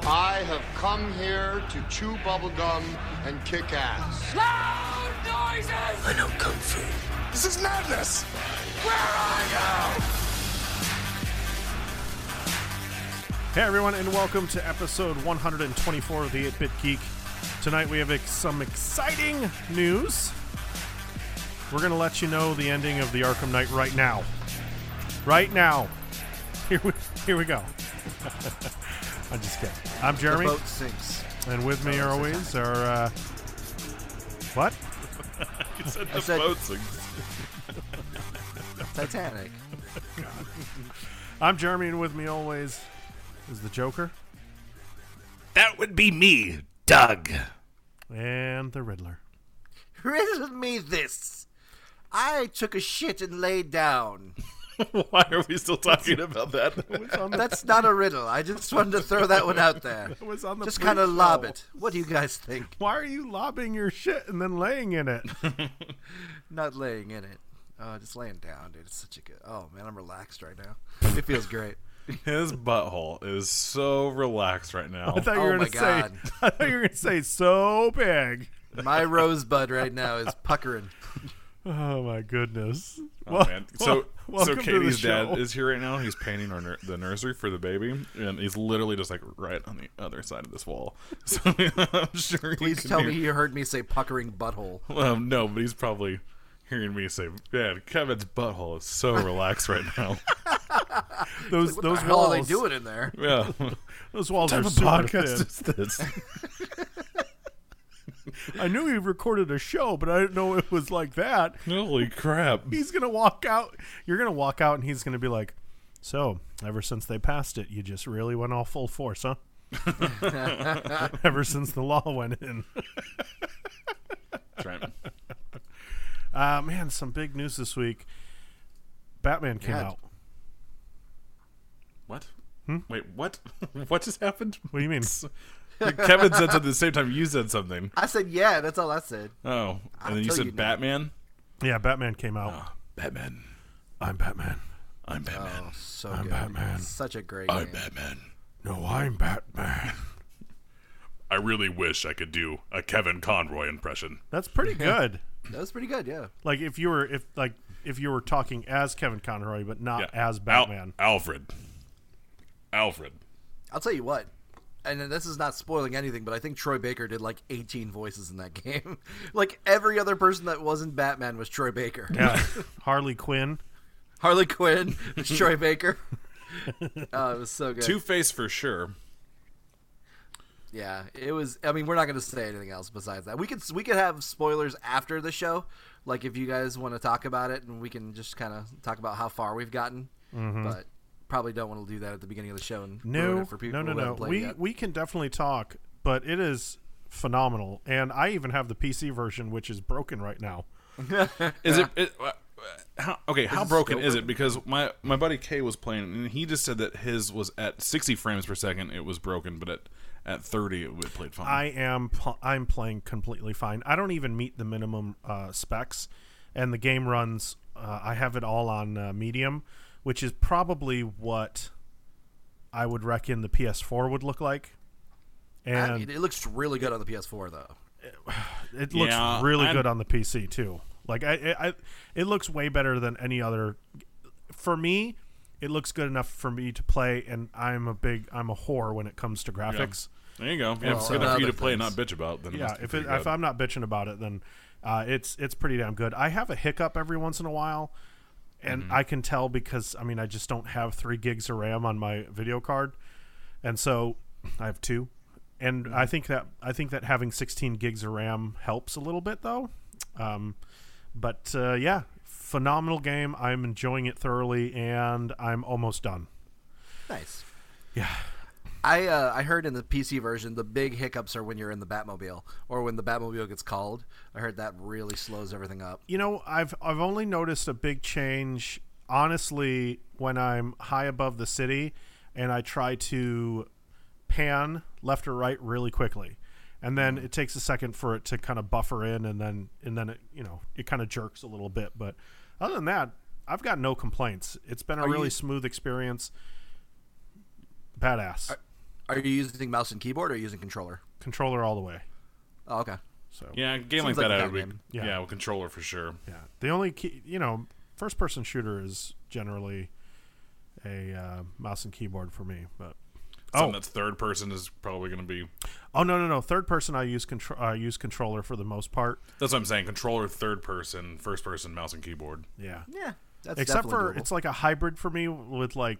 I have come here to chew bubblegum and kick ass. Loud noises! I know Kung Fu. This is madness! Where are you? Hey everyone, and welcome to episode 124 of the 8-Bit Geek. Tonight we have some exciting news. We're going to let you know the ending of the Arkham Knight right now. Right now. Here we go. I'm just kidding. I'm Jeremy. The boat sinks. And with me always are, what? You said I the said- boat sinks. Titanic. I'm Jeremy, and with me always is the Joker. That would be me, Doug. And the Riddler. Riddle me this. I took a shit and laid down. Why are we still talking about that? That's not a riddle. I just wanted to throw that one out there. It was on the Just kind of pre-show. lob it. What do you guys think? Why are you lobbing your shit and then laying in it? Not laying in it. Just laying down, dude. It's such a good... Oh, man, I'm relaxed right now. It feels great. His butthole is so relaxed right now. I thought you were Oh going my to say. God. I thought you were going to say so big. My rosebud right now is puckering. Oh my goodness! Oh, man. So welcome to Katie's the show. dad is here right now. He's painting the nursery for the baby, and he's literally just like right on the other side of this wall. So I'm sure. Please tell me you heard me say puckering butthole. Well, no, but he's probably hearing me say, "Man, Kevin's butthole is so relaxed right now." Those What those the hell walls. are they doing in there? Yeah. Those walls What are type of super podcast thin. is this? I knew he recorded a show, but I didn't know it was like that. Holy crap! He's gonna walk out. You're gonna walk out, and he's gonna be like, "So, ever since they passed it, you just really went all full force, huh?" Ever since the law went in. That's right. Man, some big news this week. Batman came Yeah. out. What? Wait, what? What just happened? What do you mean? Kevin said something at the same time you said something. I said, yeah, that's all I said. Oh, I'll and then you tell said you now. Batman? Yeah, Batman came out. Oh, Batman. I'm Batman. I'm Batman. Oh, so I'm good. Batman. Such a great I'm name. Batman. No, I'm Batman. I really wish I could do a Kevin Conroy impression. That's pretty good. That was pretty good, yeah. Like if you were talking as Kevin Conroy, but not as Batman. Alfred. I'll tell you what, and then this is not spoiling anything, but I think Troy Baker did like 18 voices in that game. Like every other person that wasn't Batman was Troy Baker. Yeah, Harley Quinn. Harley Quinn was Troy Baker. Oh, it was so good. Two-Face for sure. Yeah, it was. I mean, we're not going to say anything else besides that. We could have spoilers after the show, like if you guys want to talk about it, and we can just kind of talk about how far we've gotten. But probably don't want to do that at the beginning of the show and ruin it for people who haven't played yet. We can definitely talk, but it is phenomenal, and I even have the PC version, which is broken right now. Is it how it broken still is it? Because my buddy Kay was playing, and he just said that his was at 60 frames per second. It was broken, but at 30 it would played fine. I'm playing completely fine. I don't even meet the minimum specs, and the game runs. I have it all on medium, which is probably what I would reckon the PS4 would look like. And I mean, it looks really good on the PS4, though. it looks Yeah, really I'm- good on the PC too. Like it looks way better than any other. For me, it looks good enough for me to play, and I'm a whore when it comes to graphics. There you go. Yeah, Well, if it's good enough for you to other play and not things. bitch about, then it Yeah, must be if pretty good. I'm not bitching about it, then it's pretty damn good. I have a hiccup every once in a while, and I can tell because I just don't have 3 gigs of RAM on my video card, and so I have 2. And I think that having 16 gigs of RAM helps a little bit though. But yeah, phenomenal game. I'm enjoying it thoroughly, and I'm almost done. Nice. Yeah. I heard in the PC version the big hiccups are when you're in the Batmobile or when the Batmobile gets called. I heard that really slows everything up. You know, I've only noticed a big change, honestly, when I'm high above the city and I try to pan left or right really quickly. And then it takes a second for it to kind of buffer in, and then it, it kind of jerks a little bit. But other than that, I've got no complaints. It's been a really smooth experience. Badass. Are you using mouse and keyboard or are you using controller? Controller all the way. Oh, okay. So Yeah, a game like Seems like that, a I would fun be. game. Yeah, with controller for sure. yeah. The only key, first-person shooter is generally a mouse and keyboard for me. But Something that's third person is probably going to be. oh no, third person I use controller for the most part. That's what I'm saying. Controller, third person, first person, mouse and keyboard. Yeah. Yeah. That's Except definitely for doable. it's like a hybrid for me with like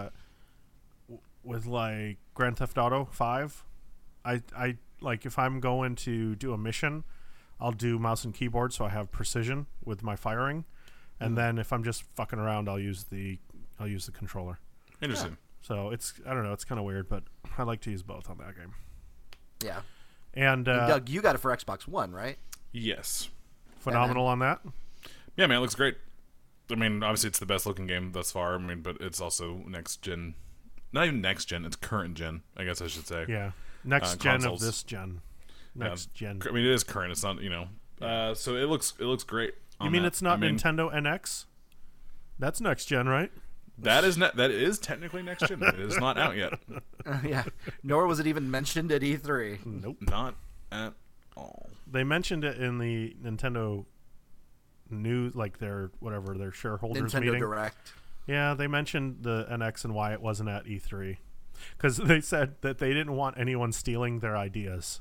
Grand Theft Auto 5. I like if I'm going to do a mission, I'll do mouse and keyboard so I have precision with my firing, and then if I'm just fucking around, I'll use the controller. Interesting. So it's I don't know, it's kind of weird, but I like to use both on that game. Yeah. And Doug, you got it for Xbox One, right? Yes. phenomenal on that. Yeah, man, it looks great. I mean, obviously, it's the best looking game thus far. I mean, but it's also next gen. Not even next gen. It's current gen, I guess I should say. Yeah, next gen consoles. of this gen. Next gen. I mean, it is current. It's not, so it looks great. You mean it's not Nintendo NX? That's next gen, right? That is technically next gen. It is not out yet. Yeah. Nor was it even mentioned at E3. Nope. Not at all. They mentioned it in the Nintendo news, like their shareholders Nintendo meeting. Direct. Yeah, they mentioned the NX and why it wasn't at E3, because they said that they didn't want anyone stealing their ideas.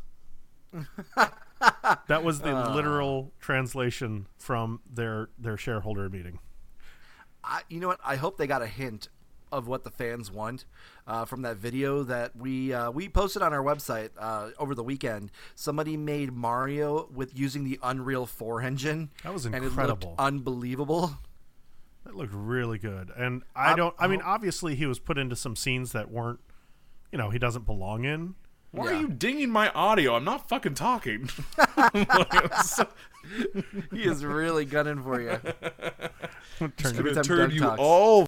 That was the literal translation from their shareholder meeting. You know what? I hope they got a hint of what the fans want from that video that we posted on our website over the weekend. Somebody made Mario with using the Unreal 4 engine. That was and it incredible. looked unbelievable. That looked really good. And I mean, obviously he was put into some scenes that weren't, he doesn't belong in. Why are you dinging my audio? I'm not fucking talking. He is really gunning for you. Turn Every Gonna time turn Doug you talks. all.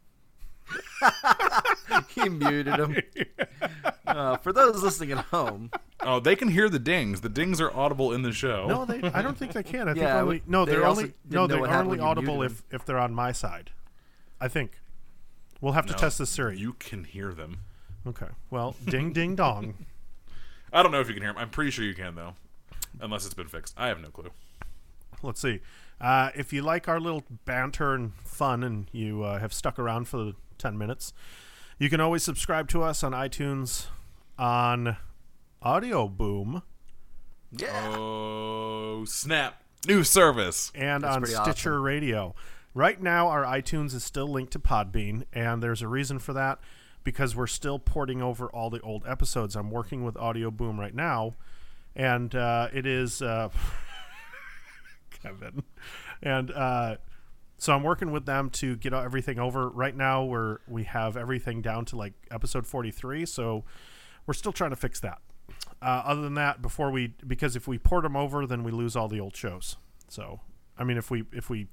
He muted him. For those listening at home, Oh, they can hear the dings. The dings are audible in the show. No, I don't think they can. I think Yeah, only, they they're also only didn't know they're what happened only when you audible muted if they're on my side. I think. We'll have to No, test this Siri. You can hear them. Okay. Well, ding ding dong. I don't know if you can hear them. I'm pretty sure you can, though. Unless it's been fixed. I have no clue. Let's see. If you like our little banter and fun and you have stuck around for the 10 minutes, you can always subscribe to us on iTunes, on Audio Boom, yeah. Oh, snap. New service. and That's on pretty Stitcher awesome. Radio. Right now, our iTunes is still linked to Podbean, and there's a reason for that, because we're still porting over all the old episodes. I'm working with Audio Boom right now, and it is Kevin, and so I'm working with them to get everything over. Right now, we have everything down to like episode 43, so we're still trying to fix that. Other than that, because if we port them over, then we lose all the old shows. So, I mean, let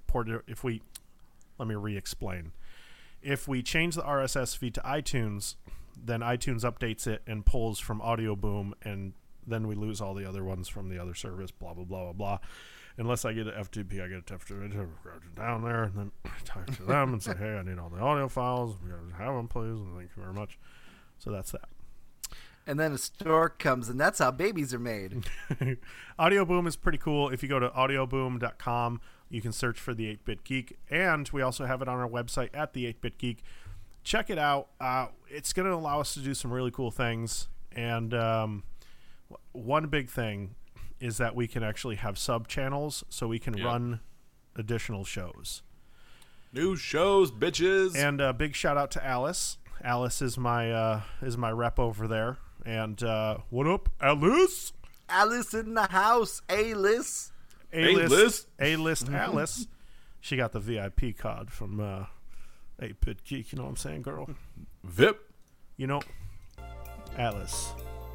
me re-explain. If we change the RSS feed to iTunes, then iTunes updates it and pulls from Audio Boom, and then we lose all the other ones from the other service, blah, blah, blah, blah, blah. Unless I get an FTP, I get a FTP down there, and then I talk to them and say, hey, I need all the audio files. We gotta have them, please, and thank you very much. So that's that. And then a stork comes, and that's how babies are made. Audio Boom is pretty cool. If you go to audioboom.com, you can search for the 8-Bit Geek, and we also have it on our website at the 8-Bit Geek. Check it out. It's going to allow us to do some really cool things, and one big thing is that we can actually have sub-channels, so we can run additional shows. New shows, bitches. And a big shout-out to Alice. Alice is my rep over there. And what up, Alice? Alice in the house, A-list. A-list Alice. She got the VIP card from 8-Bit Geek. You know what I'm saying, girl? VIP. You know, Alice.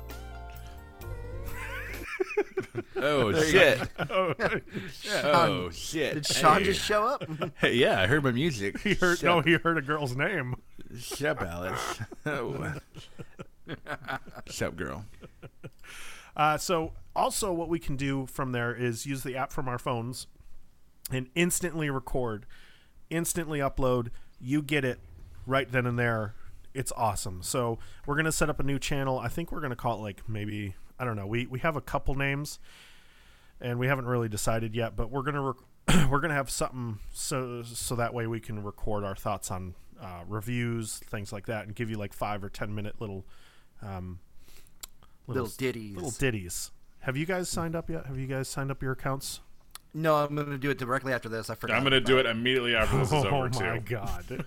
Oh, shit. Oh, Oh, shit. Did Sean just show up? Hey, yeah, I heard my music. he heard a girl's name. Shut up, Alice. Oh. Shut up, girl. So also what we can do from there is use the app from our phones and instantly record, instantly upload. You get it right then and there it's awesome. So we're gonna set up a new channel. I think we're gonna call it like maybe, I don't know. We have a couple names, and we haven't really decided yet. But we're gonna we're gonna have something so that way we can record our thoughts on reviews, things like that, and give you like 5 or 10 minute little ditties. Little ditties. Have you guys signed up yet? Have you guys signed up your accounts? No, I'm going to do it directly after this. I forgot. I'm going to do it immediately after this is over, Oh my too.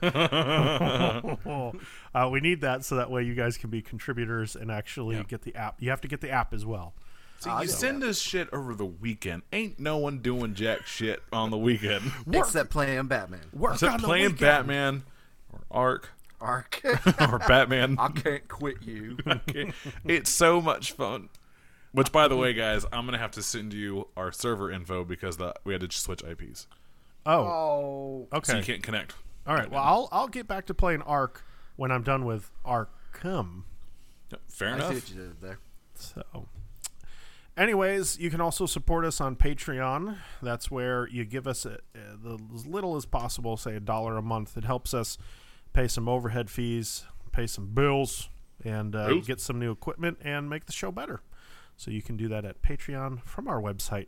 God. We need that so that way you guys can be contributors and actually get the app. You have to get the app as well. See, you send us shit over the weekend. Ain't no one doing jack shit on the weekend. Except playing Batman. Except playing Batman or Ark. or Batman. I can't quit you. It's so much fun. Which, by the way, guys, I'm gonna have to send you our server info because we had to switch IPs. Oh, okay. So you can't connect. All right. Well, I'll get back to playing Ark when I'm done with Arkham. Fair I enough. see what you did there. So, anyways, you can also support us on Patreon. That's where you give us as little as possible, say $1 a month. It helps us pay some overhead fees, pay some bills, and get some new equipment and make the show better. So you can do that at Patreon from our website,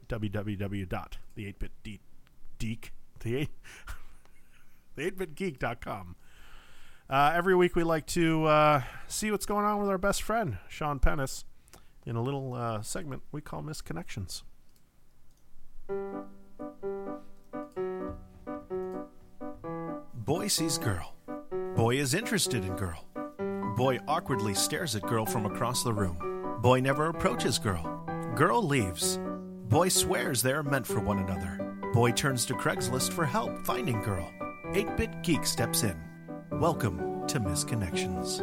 www.the8bitgeek.com. Every week we like to see what's going on with our best friend, Sean Pennis, in a little segment we call Misconnections. Boy sees girl. Boy is interested in girl. Boy awkwardly stares at girl from across the room. Boy never approaches girl. Girl leaves. Boy swears they are meant for one another. Boy turns to Craigslist for help finding girl. 8-Bit Geek steps in. Welcome to Misconnections.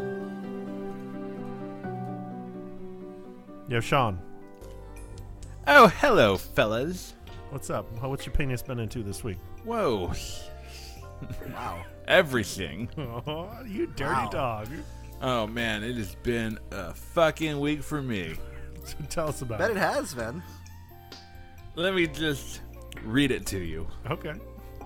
Yo, Sean. Oh, hello, fellas. What's up? What's your penis been into this week? Whoa. Wow. Everything. Oh, you dirty dog. Oh, man, it has been a fucking week for me. Tell us about Bet it. it has, man. Let me just read it to you. Okay.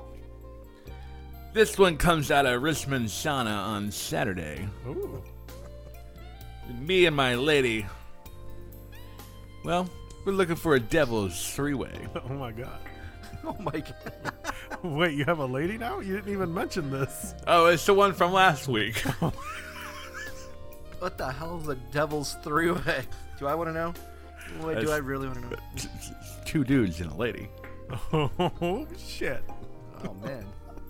This one comes out of Richmond, Shauna on Saturday. Ooh. Me and my lady, well, we're looking for a devil's three-way. Oh, my God. Oh, my God. Wait, you have a lady now? You didn't even mention this. Oh, it's the one from last week. What the hell is a devil's three-way? Do I want to know? Wait, do I really want to know? 2 dudes and a lady. Oh, shit. Oh, man.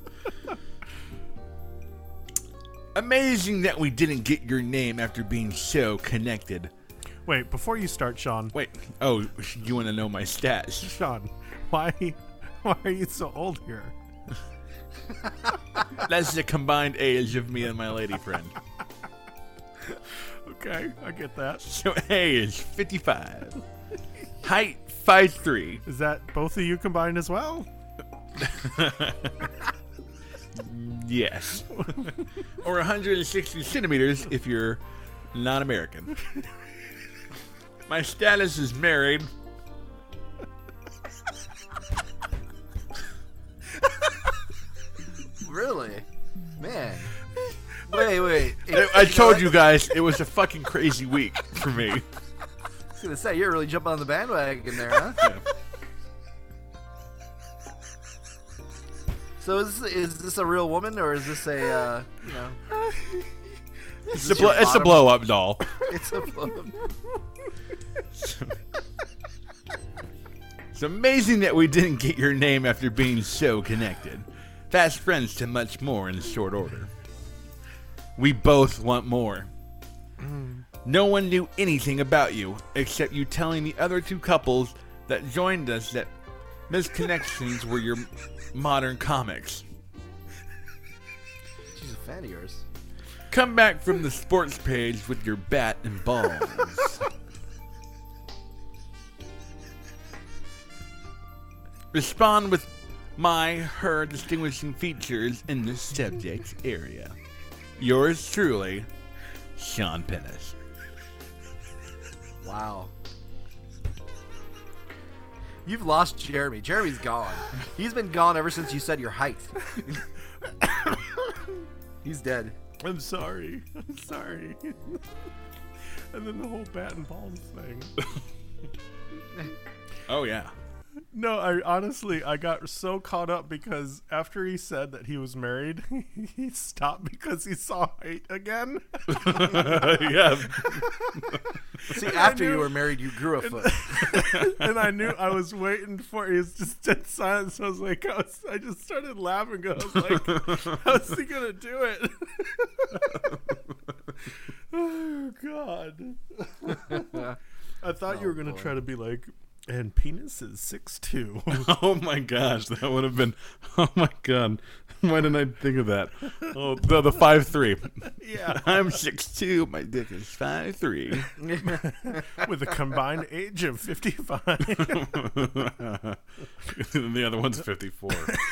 Amazing that we didn't get your name after being so connected. Wait, before you start, Sean. Wait, oh, you want to know my stats? Sean, why are you so old here? That's the combined age of me and my lady friend. Okay, I get that. So age 55. Height 5'3". Is that both of you combined as well? Yes. Or 160 centimeters if you're not American. My status is married. Really? Man. Wait. I told you guys it was a fucking crazy week for me. I was going to say, you're really jumping on the bandwagon there, huh? Yeah. So is this a real woman, or is this a, It's a blow up doll. It's a woman. It's amazing that we didn't get your name after being so connected. Fast friends to much more in short order. We both want more. No one knew anything about you except you telling the other 2 couples that joined us that Misconnections were your modern comics. She's a fan of yours. Come back from the sports page with your bat and balls. Respond with her distinguishing features in the subject area. Yours truly, Sean Pennis. Wow. You've lost Jeremy. Jeremy's gone. He's been gone ever since you said your height. He's dead. I'm sorry. I'm sorry. And then the whole bat and balls thing. Oh yeah. No, I got so caught up because after he said that he was married, he stopped because he saw height again. Yeah. See, after you were married, you grew a foot. And I knew I was waiting for it. He was just dead silent. So I was like, I just started laughing. I was like, how's he going to do it? Oh, God. I thought you were going to try to be like, and penis is 6'2". Oh my gosh, that would have been. Oh my god, why didn't I think of that? Oh, the 5'3". Yeah. I'm 6'2". My dick is 5'3". With a combined age of 55. And the other one's 54.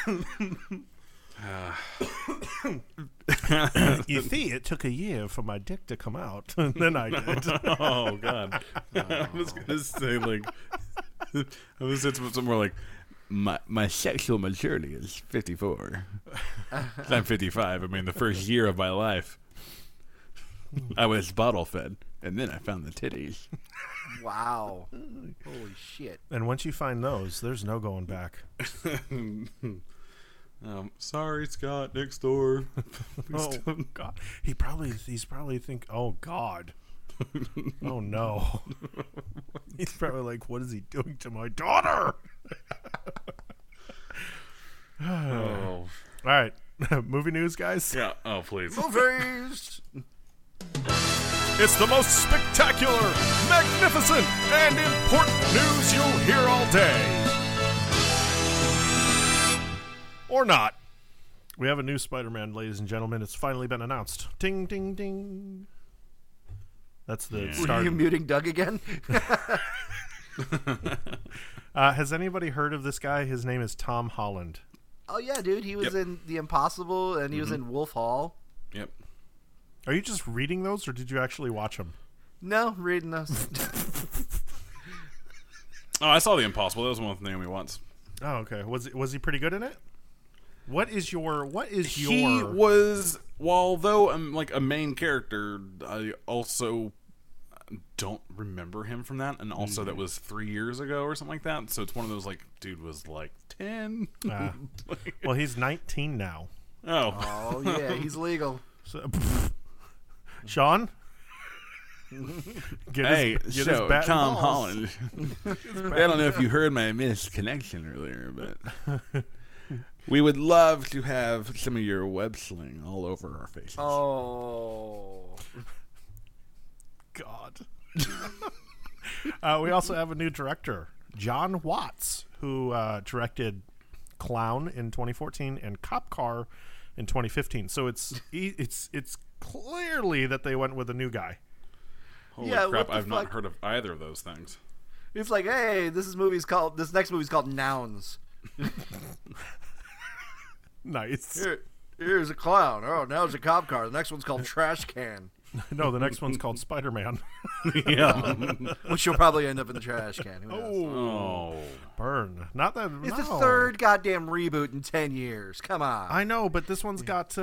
You see, it took a year for my dick to come out, and then I did. Oh god, I was gonna say like, I was something more like, my sexual maturity is 54. I'm 55. I mean, the first year of my life, I was bottle fed, and then I found the titties. Wow. Holy shit. And once you find those, there's no going back. Sorry, Scott, next door. Oh God, he's probably think, oh God, oh no. He's probably like, what is he doing to my daughter? Oh. All right, movie news, guys. Yeah. Oh, please. Movies. It's the most spectacular, magnificent, and important news you'll hear all day. Or not. We have a new Spider-Man, ladies and gentlemen. It's finally been announced. Ding, ding, ding. That's the Were start. you muting Doug again? Has anybody heard of this guy? His name is Tom Holland. Oh yeah, dude. He was in The Impossible, and he was in Wolf Hall. Yep. Are you just reading those, or did you actually watch them? No, reading those. Oh, I saw The Impossible. That was one with Naomi Watts. Oh, okay. Was he pretty good in it? What is your? He was, well, though I'm like a main character, I also don't remember him from that, and also that was 3 years ago or something like that. So it's one of those like, dude was like 10. Well, he's 19 now. Oh, Oh yeah, he's legal. So, Sean, get his so bat and Tom balls. Holland. I don't know if you heard my missed connection earlier, but we would love to have some of your web sling all over our faces. Oh. God. We also have a new director, John Watts, who directed Clown in 2014 and Cop Car in 2015. So it's clearly that they went with a new guy. Holy Yeah, crap! what the I've not fuck? heard of either of those things. It's like, hey, this next movie's called Nouns. Nice. Here's a clown. Oh, now it's a cop car. The next one's called Trash Can, No, the next one's called Spider-Man. Yeah. which will probably end up in the trash can. Who knows? Oh. Burn. Not that. It's no. the third goddamn reboot in 10 years. Come on. I know, but this one's got.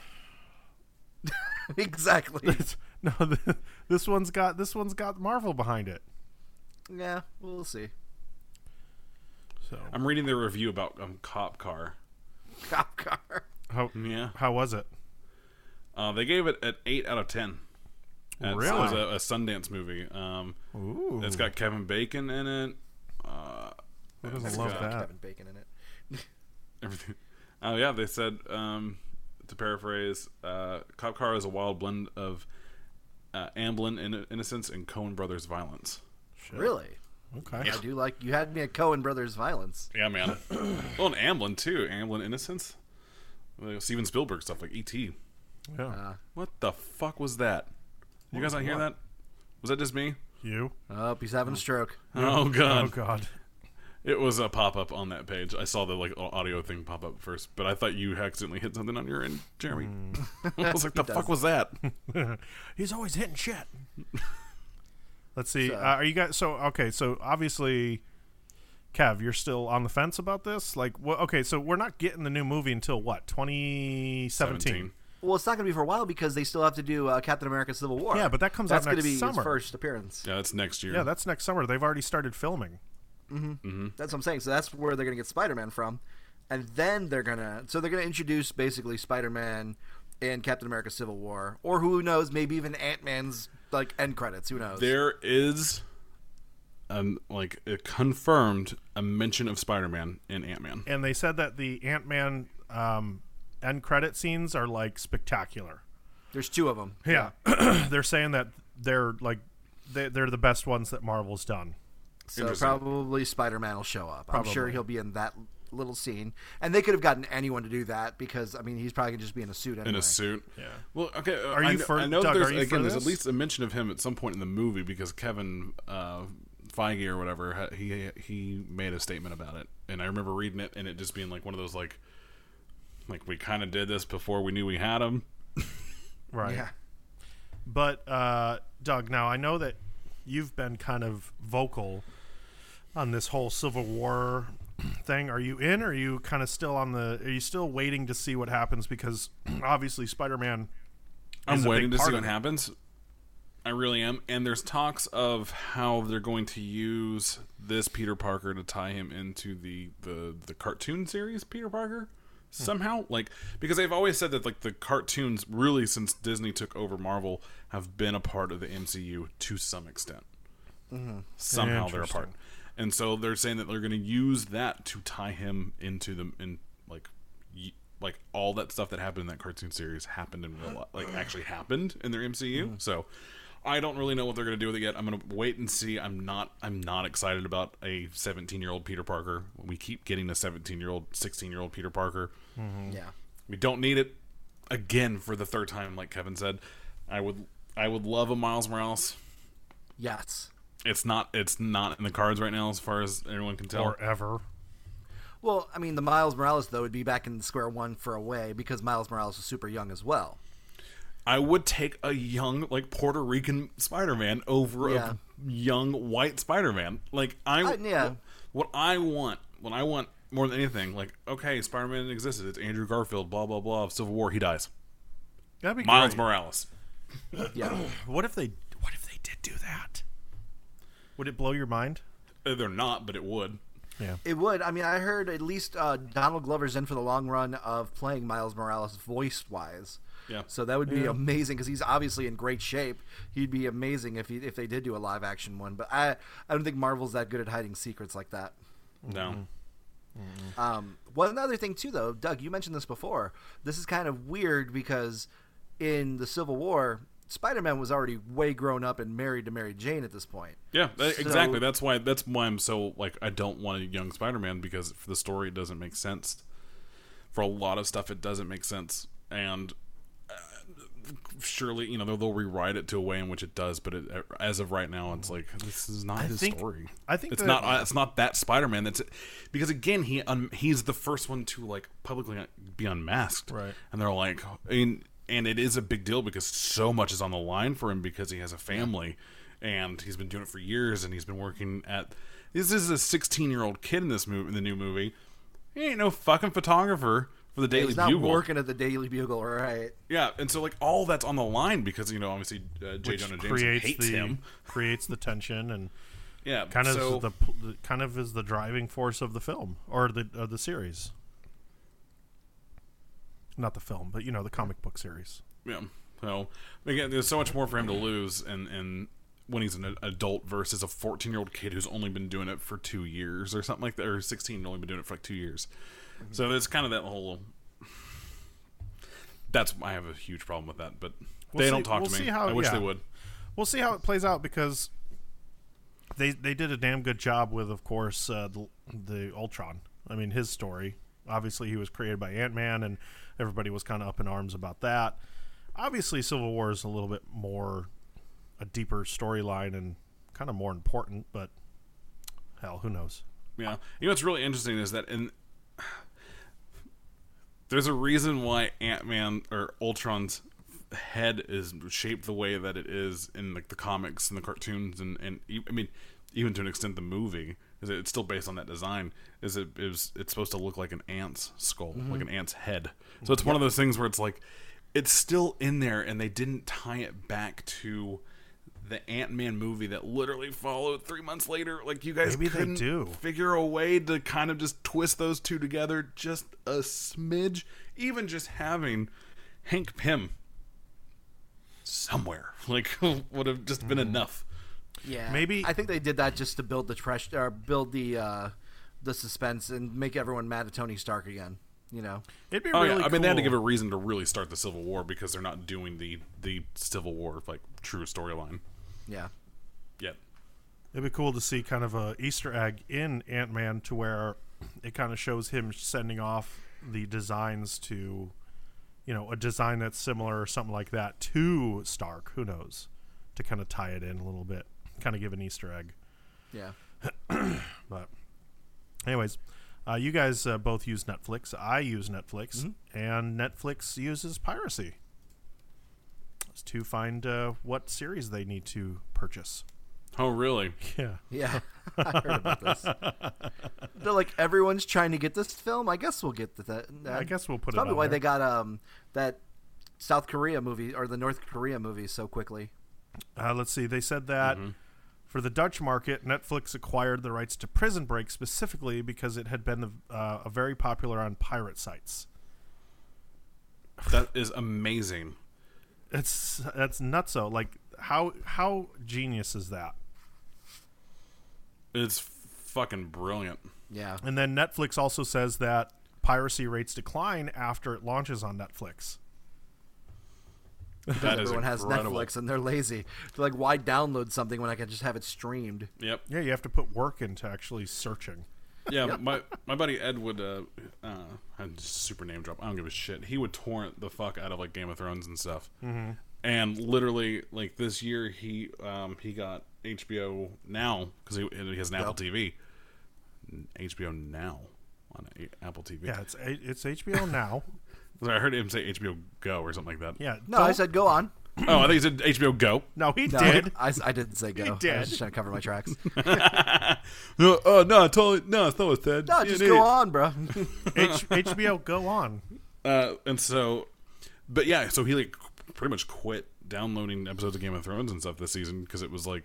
Exactly. No, this one's got Marvel behind it. Yeah, we'll see. So I'm reading the review about Cop Car. Cop car. how was it? They gave it an 8 out of 10. It Really? was a Sundance movie. Ooh, It's got Kevin Bacon in it. Who doesn't it's love got that? Kevin Bacon in it. Everything. Oh yeah, they said, to paraphrase, Cop Car is a wild blend of Amblin innocence and Coen Brothers violence. Really? Okay. I do like. You had me at Coen Brothers violence. Yeah, man. Well, and Amblin too. Amblin innocence. Steven Spielberg stuff like E.T. Yeah. What the fuck was that? You guys not hear that? Was that just me? You? Oh, he's having a stroke. Oh god. Oh God. It was a pop-up on that page. I saw the like audio thing pop up first, but I thought you accidentally hit something on your end, Jeremy. I was like, the fuck was that? He's always hitting shit. Let's see. So- Are you guys? So okay. So obviously, Kev, you're still on the fence about this. Like, okay. So we're not getting the new movie until what? 2017. Well, it's not going to be for a while because they still have to do Captain America: Civil War. Yeah, but that comes out That's next gonna be summer. his first appearance. Yeah, that's next year. Yeah, that's next summer. They've already started filming. That's what I'm saying. So that's where they're going to get Spider-Man from, and then they're gonna introduce basically Spider-Man in Captain America: Civil War, or who knows, maybe even Ant-Man's like end credits. Who knows? There is, like a confirmed a mention of Spider-Man in Ant-Man. And they said that the Ant-Man end credit scenes are like spectacular. There's 2 of them. Yeah, they're saying that they're like they're the best ones that Marvel's done. So Interesting. probably Spider-Man will show up. I'm sure Probably. he'll be in that little scene, and they could have gotten anyone to do that because I mean he's probably gonna just be in a suit anyway. In a suit. Yeah. Well, okay. Are you for- I know Doug, there's are you for again. There's this? at least a mention of him at some point in the movie because Kevin Feige or whatever he made a statement about it, and I remember reading it and it just being like one of those like we kind of did this before we knew we had him. Right. Yeah. But Doug, now I know that you've been kind of vocal on this whole Civil War thing. Are you in, or are you kind of still on the? Are you still waiting to see what happens? Because obviously Spider-Man. I'm waiting to see what it. happens. I really am. And there's talks of how they're going to use this Peter Parker to tie him into the cartoon series Peter Parker somehow. Like, because they've always said that like the cartoons really since Disney took over Marvel have been a part of the MCU to some extent. Somehow they're a part. And so they're saying that they're going to use that to tie him into them in like all that stuff that happened in that cartoon series happened in real life, like actually happened in their MCU. So I don't really know what they're going to do with it yet. I'm going to wait and see. I'm not excited about a 17-year-old Peter Parker. We keep getting a 17-year-old, 16-year-old Peter Parker. Yeah. We don't need it again for the third time, like Kevin said. I would love a Miles Morales. Yes. It's not in the cards right now, as far as anyone can tell. Or ever. Well, I mean, the Miles Morales though would be back in square one for a way because Miles Morales was super young as well. I would take a young, like Puerto Rican Spider-Man over Yeah. a young white Spider-Man. Like yeah. what I want more than anything, like okay, Spider-Man existed. It's Andrew Garfield. Blah blah blah. Civil War, he dies. That'd be Miles great. Morales. Yeah. What if they did do that? Would it blow your mind? They're not, but it would. Yeah. It would. I mean, I heard at least Donald Glover's in for the long run of playing Miles Morales voice-wise. Yeah. So that would be amazing because he's obviously in great shape. He'd be amazing if they did do a live-action one. But I don't think Marvel's that good at hiding secrets like that. No. One other thing, too, though, Doug, you mentioned this before. This is kind of weird because in the Civil War, Spider-Man was already way grown up and married to Mary Jane at this point. Yeah, exactly. That's why I'm so like I don't want a young Spider-Man because for the story it doesn't make sense. For a lot of stuff it doesn't make sense, and surely they'll rewrite it to a way in which it does. But as of right now, it's like this is not his story. I think it's that- not. It's not that Spider-Man. That's because again he's the first one to like publicly be unmasked, Right. And they're like, and it is a big deal because so much is on the line for him because he has a family and he's been doing it for years and he's been working at. This is a 16-year-old kid in this movie, in the new movie. He ain't no fucking photographer for the Daily He's not Bugle. working at the Daily Bugle, right? Yeah, and so like all that's on the line because obviously J. Which Jonah Jameson hates him. creates the tension and Yeah, kind of so, is the driving force of the film or the series. Not the film, but the comic book series. yeah. So again, there's so much more for him to lose, and when he's an adult versus a 14-year-old kid who's only been doing it for 2 years or something like that, or 16 and only been doing it for like 2 years. So there's kind of that whole. I have a huge problem with that, but they don't talk to me. I wish they would. We'll see how it plays out because they did a damn good job with, of course, the Ultron. I mean, his story. Obviously, he was created by Ant-Man, and everybody was kind of up in arms about that. Obviously, Civil War is a little bit more a deeper storyline and kind of more important, but hell, who knows? Yeah. What's really interesting is that there's a reason why Ant-Man or Ultron's head is shaped the way that it is in like the comics and the cartoons and I mean even to an extent the movie is it's still based on that design it's supposed to look like an ant's skull, like an ant's head. So it's one of those things where it's like it's still in there, and they didn't tie it back to the Ant-Man movie that literally followed 3 months later. Like, you guys Maybe they couldn't do. figure a way to kind of just twist those two together just a smidge. Even just having Hank Pym somewhere, like, would have just been enough. Yeah, Maybe- I think they did that just to build the suspense and make everyone mad at Tony Stark again. You know, It'd be Oh, really yeah. I mean, they had to cool. give a reason to really start the Civil War because they're not doing the Civil War, like, true storyline yeah, yet. It'd be cool to see kind of a Easter egg in Ant-Man to where it kind of shows him sending off the designs to, you know, a design that's similar or something like that to Stark. Who knows? To kind of tie it in a little bit, kind of give an Easter egg. yeah. But anyways, you guys both use Netflix. I use Netflix, and Netflix uses piracy to find what series they need to purchase. Oh, really? Yeah. Yeah, I heard about this. They're like, everyone's trying to get this film. I guess we'll get that. I guess we'll put It's it probably on why there. they got that South Korea movie or the North Korea movie so quickly. Let's see. They said that for the Dutch market, Netflix acquired the rights to Prison Break specifically because it had been a very popular on pirate sites. That is amazing. That's nutso. Like, how genius is that? It's fucking brilliant. Yeah, And then Netflix also says that piracy rates decline after it launches on Netflix. That is everyone has incredible. Netflix and they're lazy. They're like, why download something when I can just have it streamed? Yep. Yeah, you have to put work into actually searching. Yeah, my buddy Ed would I'd just super name drop. I don't give a shit. He would torrent the fuck out of like Game of Thrones and stuff. Mm-hmm. And literally, like this year, he got HBO Now because he has an Apple TV. HBO Now on Apple TV. Yeah, it's HBO now. I heard him say HBO Go or something like that. Yeah. No, I don't- said go on. Oh, I think he said HBO Go. No, he No, did. I didn't say go. I did. was just trying to cover my tracks. No, totally. No, it's not what I said. No, You're just an go idiot. on, bro. HBO, go on. And so, but yeah, so he like pretty much quit downloading episodes of Game of Thrones and stuff this season because it was like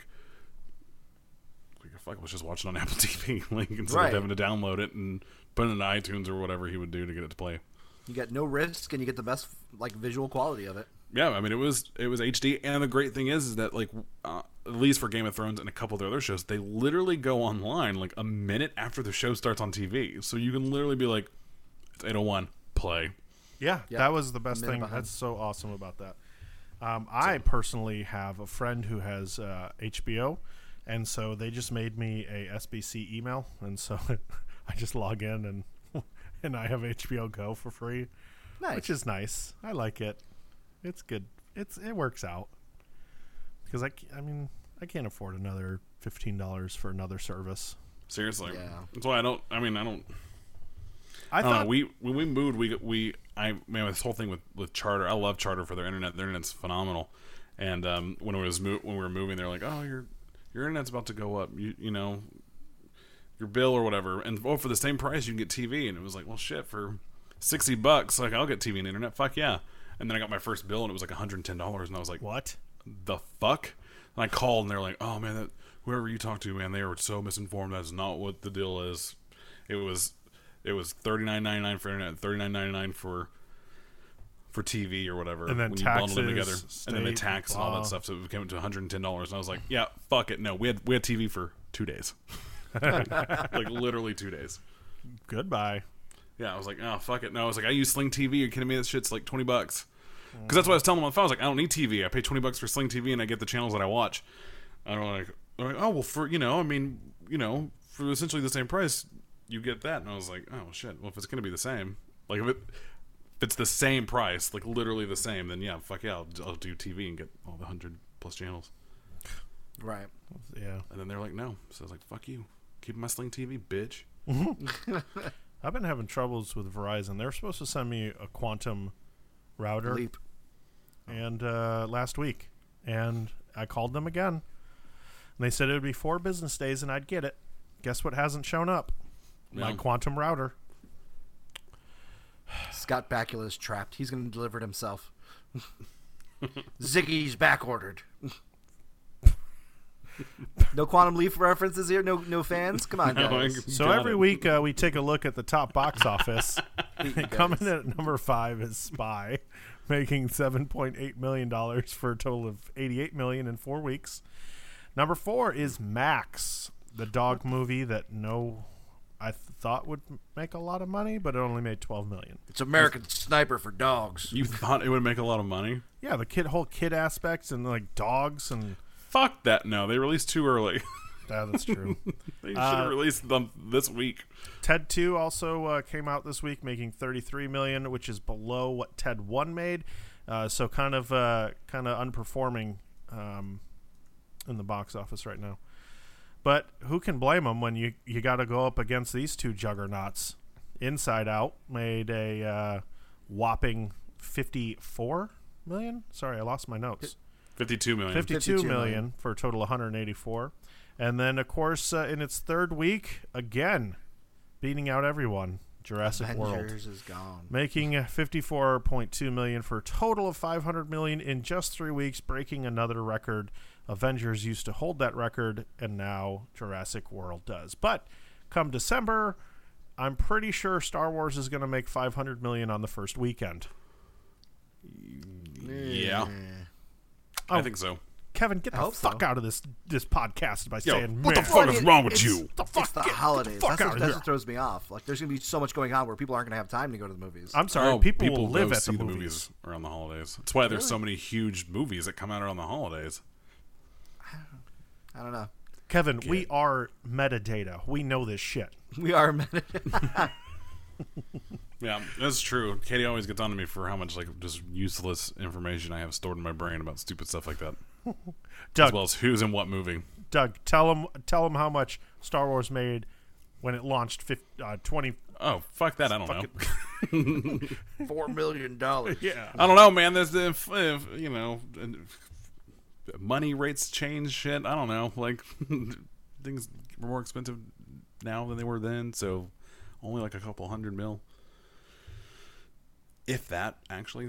fuck, let's just watch it on Apple TV, like instead Right. of having to download it and put it in iTunes or whatever he would do to get it to play. You get no risk, and you get the best like visual quality of it. Yeah, I mean it was HD, and the great thing is that like at least for Game of Thrones and a couple of the other shows, they literally go online like a minute after the show starts on TV, so you can literally be like, it's 8:01, play. Yeah, Yeah, that was the best minute thing. behind. That's so awesome about that. I personally have a friend who has HBO, and so they just made me a SBC email, and so I just log in and I have HBO Go for free, Nice. which is nice. I like it. It's good. It works out because I mean I can't afford another $15 for another service. Seriously, Yeah. that's why I don't. I I don't thought know. When we moved, this whole thing with Charter. I love Charter for their internet. Their internet's phenomenal. And when we were moving, they're like, "Oh, your internet's about to go up. You know, your bill or whatever. And for the same price, you can get TV." And it was like, "Well, shit, for $60, like I'll get TV and internet. Fuck yeah!" And then I got my first bill, and it was like $110, and I was like, what? the fuck? And I called, and they're like, "Oh man, whoever you talked to, man, they were so misinformed. That's not what the deal is. It was $39.99 for internet, $39.99 for TV or whatever, And then when you bundled them taxes, together, and then the state, tax and all blah. that stuff. So it came to $110, and I was like, "Yeah, fuck it. No, we had TV for 2 days, like literally 2 days." Goodbye. Yeah, I was like, "Oh, fuck it." No, I was like, "I use Sling TV. Are you kidding me? That shit's like $20." Because that's what I was telling them on the phone. I was like, "I don't need TV. I pay $20 for Sling TV, and I get the channels that I watch." And they're like, "Oh, well, for for essentially the same price, you get that." And I was like, "Oh shit. Well, if it's gonna be the same, like if it's the same price, like literally the same, then yeah, fuck yeah, I'll do TV and get all the 100+ channels." Right. Yeah. And then they're like, "No." So I was like, "Fuck you. Keep my Sling TV, bitch." I've been having troubles with Verizon. They're supposed to send me a Quantum router Leap. and last week, and I called them again, and they said it would be 4 business days and I'd get it. Guess what hasn't shown up? My Yeah. Quantum router. Scott Bakula is trapped. He's going to deliver it himself. Ziggy's back ordered. No Quantum Leap references here. No fans. Come on, guys. So every week we take a look at the top box office. Coming in at number 5 is Spy, making $7.8 million for a total of $88 million in 4 weeks. Number 4 is Max, the dog movie that I thought would make a lot of money, but it only made $12 million. It's American Sniper for dogs. You thought it would make a lot of money? Yeah, the whole kid aspects and like dogs and. Fuck that! No, they released too early. Yeah, that's true. They should have released them this week. Ted 2 also came out this week, making $33 million, which is below what Ted 1 made. So kind of underperforming in the box office right now. But who can blame them when you got to go up against these two juggernauts? Inside Out made a whopping $54 million. Sorry, I lost my notes. 52 million. 52 million for a total of 184. And then, of course, in its third week, again, beating out everyone, Jurassic World. Avengers is gone. Making $54.2 million for a total of $500 million in just 3 weeks, breaking another record. Avengers used to hold that record, and now Jurassic World does. But come December, I'm pretty sure Star Wars is going to make $500 million on the first weekend. Yeah. I think so. Kevin, get the fuck out of this podcast by saying, what the "Man, fuck is wrong with you?" It's the holidays. fuck That's outta what here. throws me off. Like, there's going to be so much going on where people aren't going to have time to go to the movies. I'm sorry, people will live go at the see movies. around the holidays. That's why there's so many huge movies that come out around the holidays. I don't know. Kevin, we are metadata. We know this shit. We are Yeah, that's true. Katie always gets on to me for how much like just useless information I have stored in my brain about stupid stuff like that, Doug, as well as who's in what movie. Doug, tell him how much Star Wars made when it launched 20. Oh, fuck that! I don't know. $4 million. Yeah. I don't know, man. There's the money rates change. Shit, I don't know. Like things were more expensive now than they were then, so only like a couple $100 million, if that actually.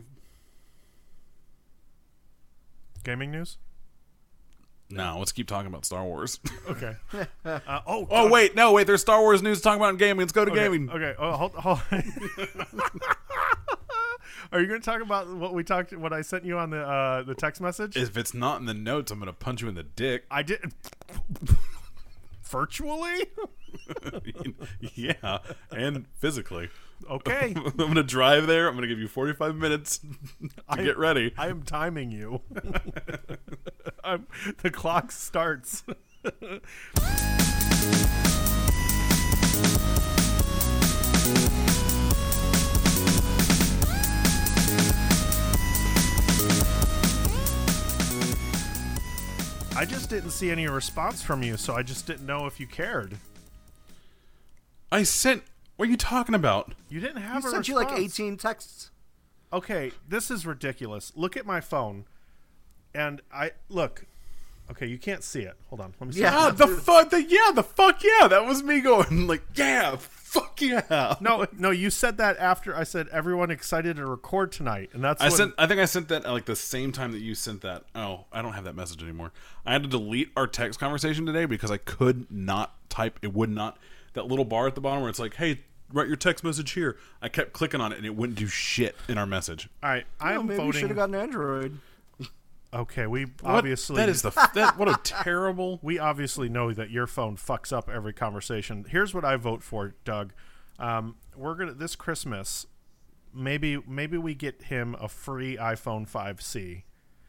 Gaming news? No, let's keep talking about Star Wars. Okay. Wait, there's Star Wars news to talk about in gaming. Let's go to gaming. Okay. Oh, hold. Are you going to talk about what I sent you on the text message? If it's not in the notes, I'm going to punch you in the dick. I did. Virtually? Yeah, and phically. Okay. I'm going to drive there. I'm going to give you 45 minutes to get ready. I am timing you. The clock starts. I just didn't see any response from you, so I just didn't know if you cared. I sent... What are you talking about? You didn't have He a sent response. you like 18 texts. Okay, this is ridiculous. Look at my phone, and look. Okay, you can't see it. Hold on. Let me see. Yeah. The fuck yeah. That was me going like, yeah, fuck yeah. No, you said that after I said everyone excited to record tonight, and that's I think I sent that at like the same time that you sent that. Oh, I don't have that message anymore. I had to delete our text conversation today because I could not type. It would not. That little bar at the bottom where it's like, hey, write your text message here. I kept clicking on it and it wouldn't do shit in our message. All right, I am Maybe you should voting. have gotten an Android. Okay, we What? obviously What a terrible. we obviously know that your phone fucks up every conversation. Here's what I vote for, Doug. We're gonna this Christmas. Maybe we get him a free iPhone 5C.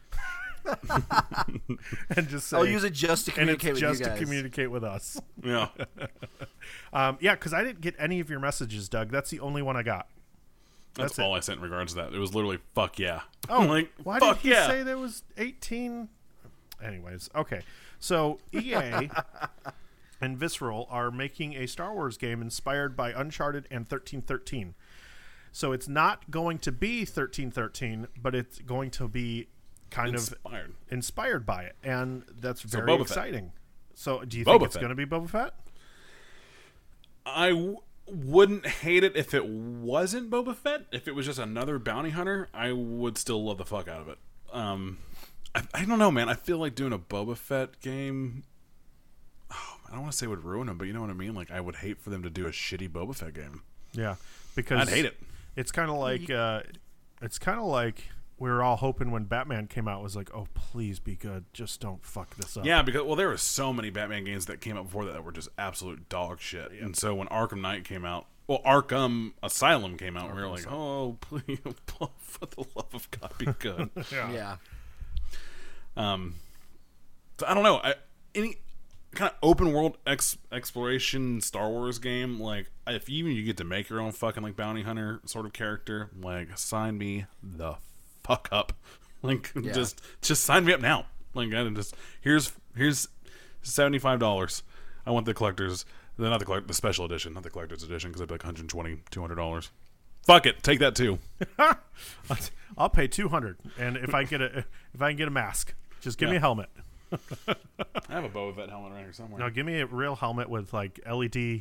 And just say, I'll use it just to and it's communicate with just you to guys. communicate with us. Yeah. Yeah, because I didn't get any of your messages, Doug. That's the only one I got. That's That's all I sent in regards to that. It was literally fuck yeah. Oh, like, why did fuck he yeah. say there was 18? Anyways, okay. So EA and Visceral are making a Star Wars game inspired by Uncharted and 1313. So it's not going to be 1313, but it's going to be kind of inspired by it, and that's very Boba Fett. exciting. So do you think Boba it's Fett. going to be Boba Fett? wouldn't hate it if it wasn't Boba Fett. If it was just another bounty hunter, I would still love the fuck out of it. I don't know, man. I feel like doing a Boba Fett game, I don't want to say would ruin them, but you know what I mean? Like, I would hate for them to do a shitty Boba Fett game. Yeah, because I'd hate it. It's kind of like we were all hoping when Batman came out, was like, oh, please be good, just don't fuck this up. Yeah, because there were so many Batman games that came out before that were just absolute dog shit. And so when Arkham Knight came out, well, Arkham Asylum came out, and we were like, oh, please, for the love of God, be good. Yeah. So I don't know. Any kind of open world exploration Star Wars game, like, if even you get to make your own fucking like bounty hunter sort of character, like, sign me the fuck up. Like, just sign me up now. Like, I just here's $75. I want the collector's, the special edition, not the collector's edition, because it'd be like $120, $200. Fuck it, take that too. I'll pay $200, and if I can get a mask, just give me a helmet. I have a Boba Fett helmet right here somewhere. No, give me a real helmet with like LED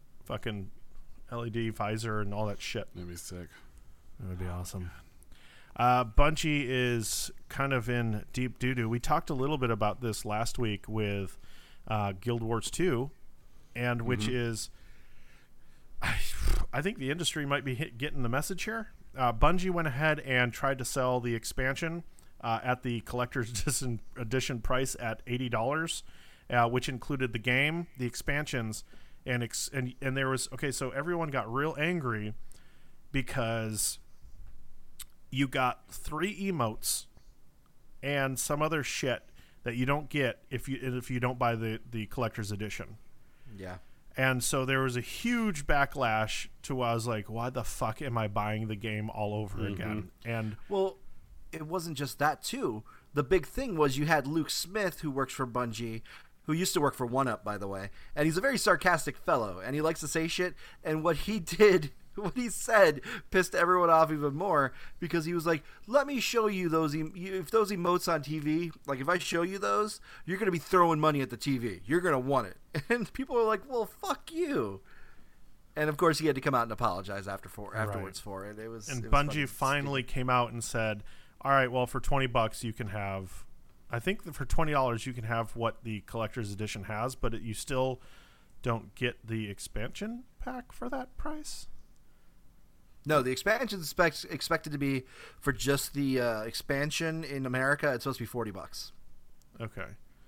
visor and all that shit. That'd be sick. That would be awesome. Bungie is kind of in deep doo-doo. We talked a little bit about this last week with Guild Wars 2, and which is, I think the industry might be getting the message here. Bungie went ahead and tried to sell the expansion at the collector's edition price at $80, which included the game, the expansions, and there was, so everyone got real angry because you got 3 emotes and some other shit that you don't get if you don't buy the collector's edition. Yeah. And so there was a huge backlash to, I was like, why the fuck am I buying the game all over again? And well, it wasn't just that too. The big thing was you had Luke Smith, who works for Bungie, who used to work for 1UP, by the way, and he's a very sarcastic fellow, and he likes to say shit, and what he said pissed everyone off even more, because he was like, let me show you those if those emotes on TV, like if I show you those, you're going to be throwing money at the TV. You're going to want it. And people are like, well, fuck you. And of course he had to come out and apologize afterwards for it. Bungie finally came out and said, all right, well, for $20 you can have, I think that for $20 you can have what the collector's edition has, but you still don't get the expansion pack for that price. No, the expansion is expected to be for just the expansion in America. It's supposed to be $40. Okay.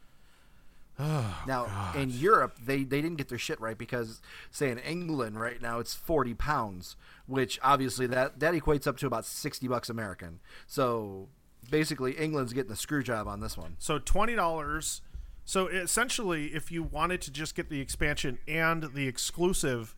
Oh, now, God. In Europe, they didn't get their shit right, because, say, in England right now, it's £40, which obviously that equates up to about $60 American. So basically, England's getting the screw job on this one. So $20. So essentially, if you wanted to just get the expansion and the exclusive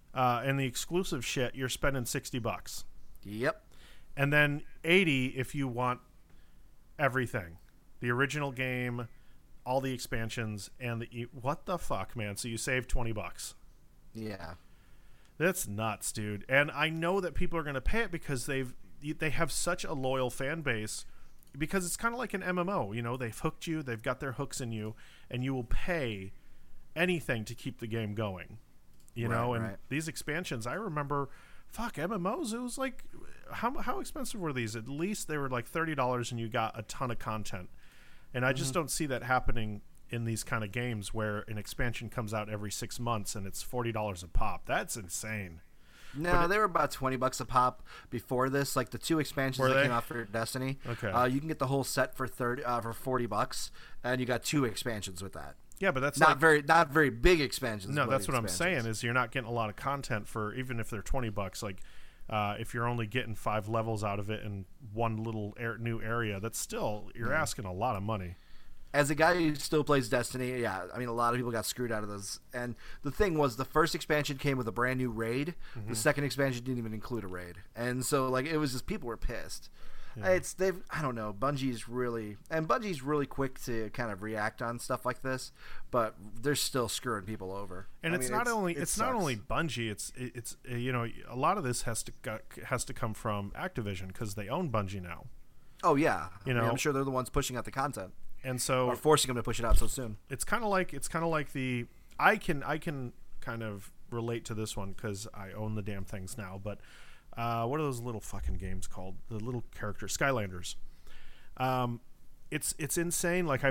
shit, you're spending $60. Yep. And then $80 if you want everything, the original game, all the expansions, and what the fuck, man? So you save $20. Yeah. That's nuts, dude. And I know that people are going to pay it because they have such a loyal fan base, because it's kind of like an MMO. You know, they've hooked you, they've got their hooks in you, and you will pay anything to keep the game going. You know, and these expansions, I remember, MMOs, it was like, how expensive were these? At least they were like $30 and you got a ton of content. And I just don't see that happening in these kind of games where an expansion comes out every 6 months and it's $40 a pop. That's insane. No, they were about $20 a pop before this. Like the 2 expansions that came out for Destiny. Okay. You can get the whole set for $40, and you got 2 expansions with that. Yeah, but that's not very big expansions. No, that's what I'm saying, is you're not getting a lot of content for, even if they're $20. Like, if you're only getting 5 levels out of it in one little new area, that's still, you're asking a lot of money. As a guy who still plays Destiny, yeah, I mean, a lot of people got screwed out of those. And the thing was, the first expansion came with a brand new raid. The second expansion didn't even include a raid, and so like it was just, people were pissed. Yeah. I don't know. Bungie's really quick to kind of react on stuff like this, but they're still screwing people over. And it's not only Bungie. It's you know, a lot of this has to come from Activision, because they own Bungie now. Oh yeah, you know, I'm sure they're the ones pushing out the content, and so or forcing them to push it out so soon. It's kind of like the I can kind of relate to this one because I own the damn things now. But what are those little fucking games called? The little characters, Skylanders. It's insane. Like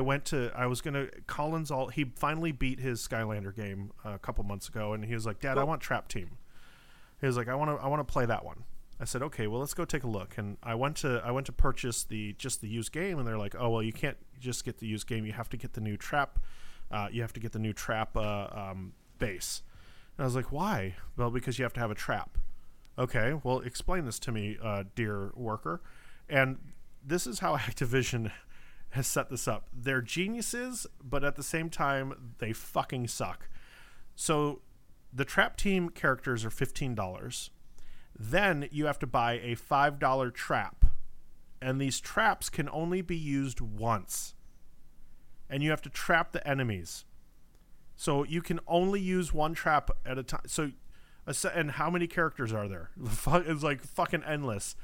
he finally beat his Skylander game a couple months ago, and he was like, "Dad, I want Trap Team." He was like, "I want to play that one." I said, "Okay, well, let's go take a look." And I went to purchase the used game, and they're like, "Oh, well, you can't just get the used game. You have to get the new Trap. You have to get the new Trap base." And I was like, "Why?" "Well, because you have to have a trap." "Okay, well, explain this to me, dear worker." And this is how Activision has set this up. They're geniuses, but at the same time, they fucking suck. So the Trap Team characters are $15. Then you have to buy a $5 trap. And these traps can only be used once. And you have to trap the enemies. So you can only use one trap at a time. So, and how many characters are there? It's like fucking endless.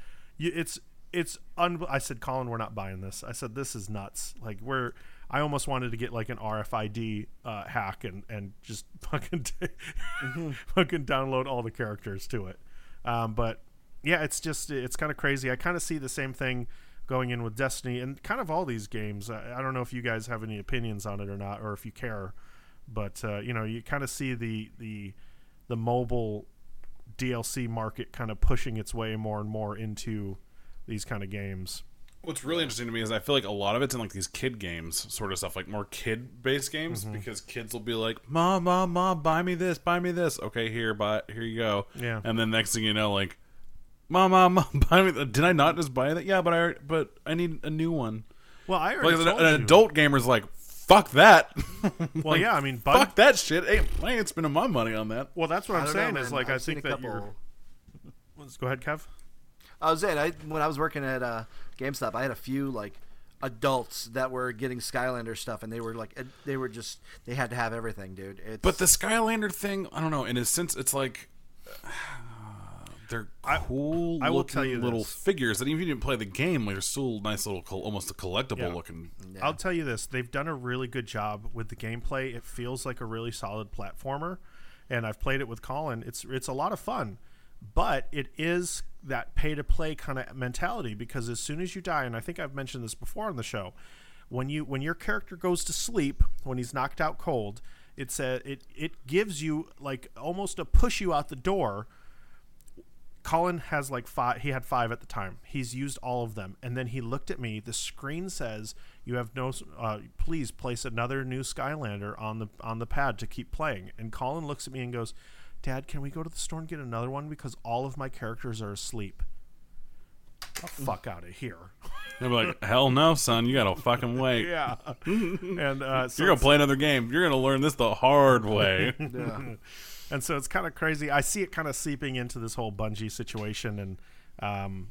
I said, "Colin, we're not buying this." I said, "This is nuts." Like I almost wanted to get like an RFID hack and just fucking fucking download all the characters to it. But yeah, it's kind of crazy. I kind of see the same thing going in with Destiny and kind of all these games. I don't know if you guys have any opinions on it or not, or if you care, but you kind of see the mobile DLC market kind of pushing its way more and more into these kind of games. What's really interesting to me is I feel like a lot of it's in like these kid games sort of stuff, like more kid-based games, because kids will be like, Mom, buy me this. Okay, here you go. Yeah. And then next thing you know, like, Mom, buy me. Did I not just buy that? Yeah, but I need a new one. Well, I already told an adult gamer's like, fuck that. Well, yeah, I mean, fuck that shit. Hey, I ain't spending my money on that. Well, that's what I'm saying. Know, is man. like I've I think seen a that couple... Let's go ahead, Kev. I was saying, when I was working at GameStop, I had a few like adults that were getting Skylander stuff, and they had to have everything, dude. But the Skylander thing, I don't know. In a sense, it's like they're cool. I will tell you little this. figures that even if you didn't play the game, like, they're still nice little, almost a collectible Yeah. looking. Yeah. I'll tell you this: they've done a really good job with the gameplay. It feels like a really solid platformer, and I've played it with Colin. It's a lot of fun, but it is that pay-to-play kind of mentality, because as soon as you die, and I think I've mentioned this before on the show, when your character goes to sleep, when he's knocked out cold, it gives you like almost a push you out the door. Colin has like 5. He had 5 at the time. He's used all of them, and then he looked at me. The screen says, "You have no. Please place another new Skylander on the pad to keep playing." And Colin looks at me and goes, "Dad, can we go to the store and get another one because all of my characters are asleep?" The fuck out of here. They're like, hell no, son, you gotta fucking wait. Yeah. And so You're gonna play another game. You're gonna learn this the hard way. Yeah. And so it's kind of crazy. I see it kind of seeping into this whole Bungie situation, and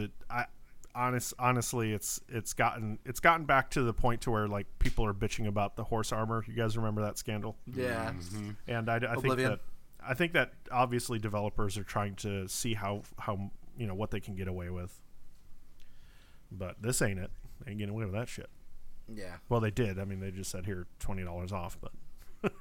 honestly, it's gotten back to the point to where like people are bitching about the horse armor. You guys remember that scandal? Yeah. And I think that obviously developers are trying to see how what they can get away with. But this ain't it. They ain't getting away with that shit. Yeah. Well, they did. I mean, they just said here $20 off, but.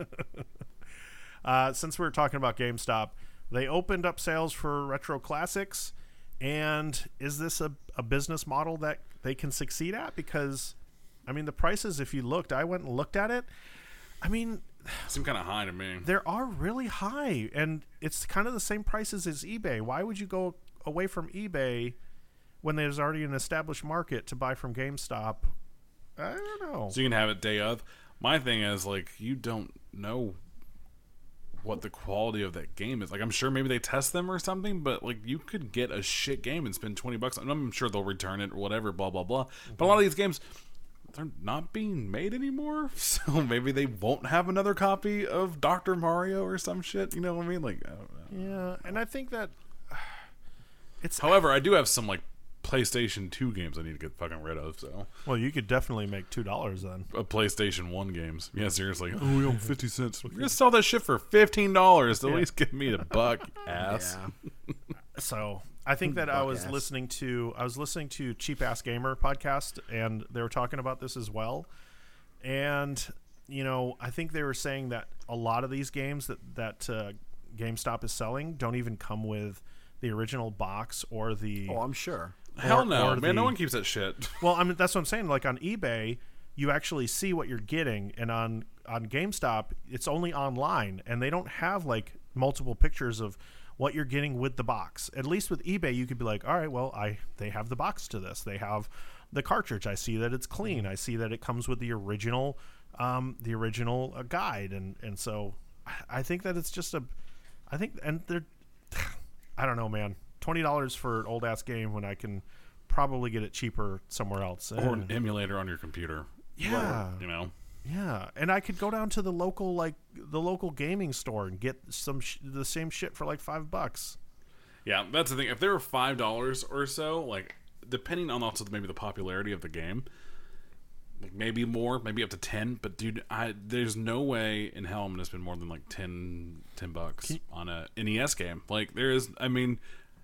Since we were talking about GameStop, they opened up sales for retro classics, and is this a business model that they can succeed at? Because, I mean, the prices, if you looked, I went and looked at it, I mean... Seem kind of high to me. They are really high, and it's kind of the same prices as eBay. Why would you go away from eBay when there's already an established market to buy from GameStop? I don't know. So you can have it day of. My thing is, like, you don't know what the quality of that game is. Like, I'm sure maybe they test them or something, but like, you could get a shit game and spend $20. And I'm sure they'll return it or whatever, blah blah blah. But a lot of these games, they're not being made anymore, so maybe they won't have another copy of Dr. Mario or some shit. You know what I mean? Like, I don't know. Yeah, and I think that it's. However, I do have some like PlayStation 2 games I need to get fucking rid of. So, well, you could definitely make $2 then. PlayStation 1 games. Yeah, seriously. Oh, we owe 50 cents. You're gonna sell that shit for $15. At least give me $1, ass. Yeah. So I think that I was listening to Cheap Ass Gamer podcast, and they were talking about this as well. And I think they were saying that a lot of these games that GameStop is selling don't even come with the original box or the. Oh, I'm sure. Hell no, man! No one keeps that shit. Well, I mean, that's what I'm saying. Like on eBay, you actually see what you're getting, and on GameStop, it's only online, and they don't have like multiple pictures of what you're getting with the box. At least with eBay, you could be like, all right, well, they have the box to this. They have the cartridge. I see that it's clean. I see that it comes with the original guide, and so I think that it's just and they're I don't know, man. $20 for an old ass game when I can probably get it cheaper somewhere else, Or an emulator on your computer. Yeah, Yeah, and I could go down to the local gaming store and get the same shit for like $5. Yeah, that's the thing. If they were $5 or so, like depending on also maybe the popularity of the game, like maybe more, maybe up to 10. But dude, there's no way in hell I'm gonna spend more than like $10 on a NES game. Like there is, I mean,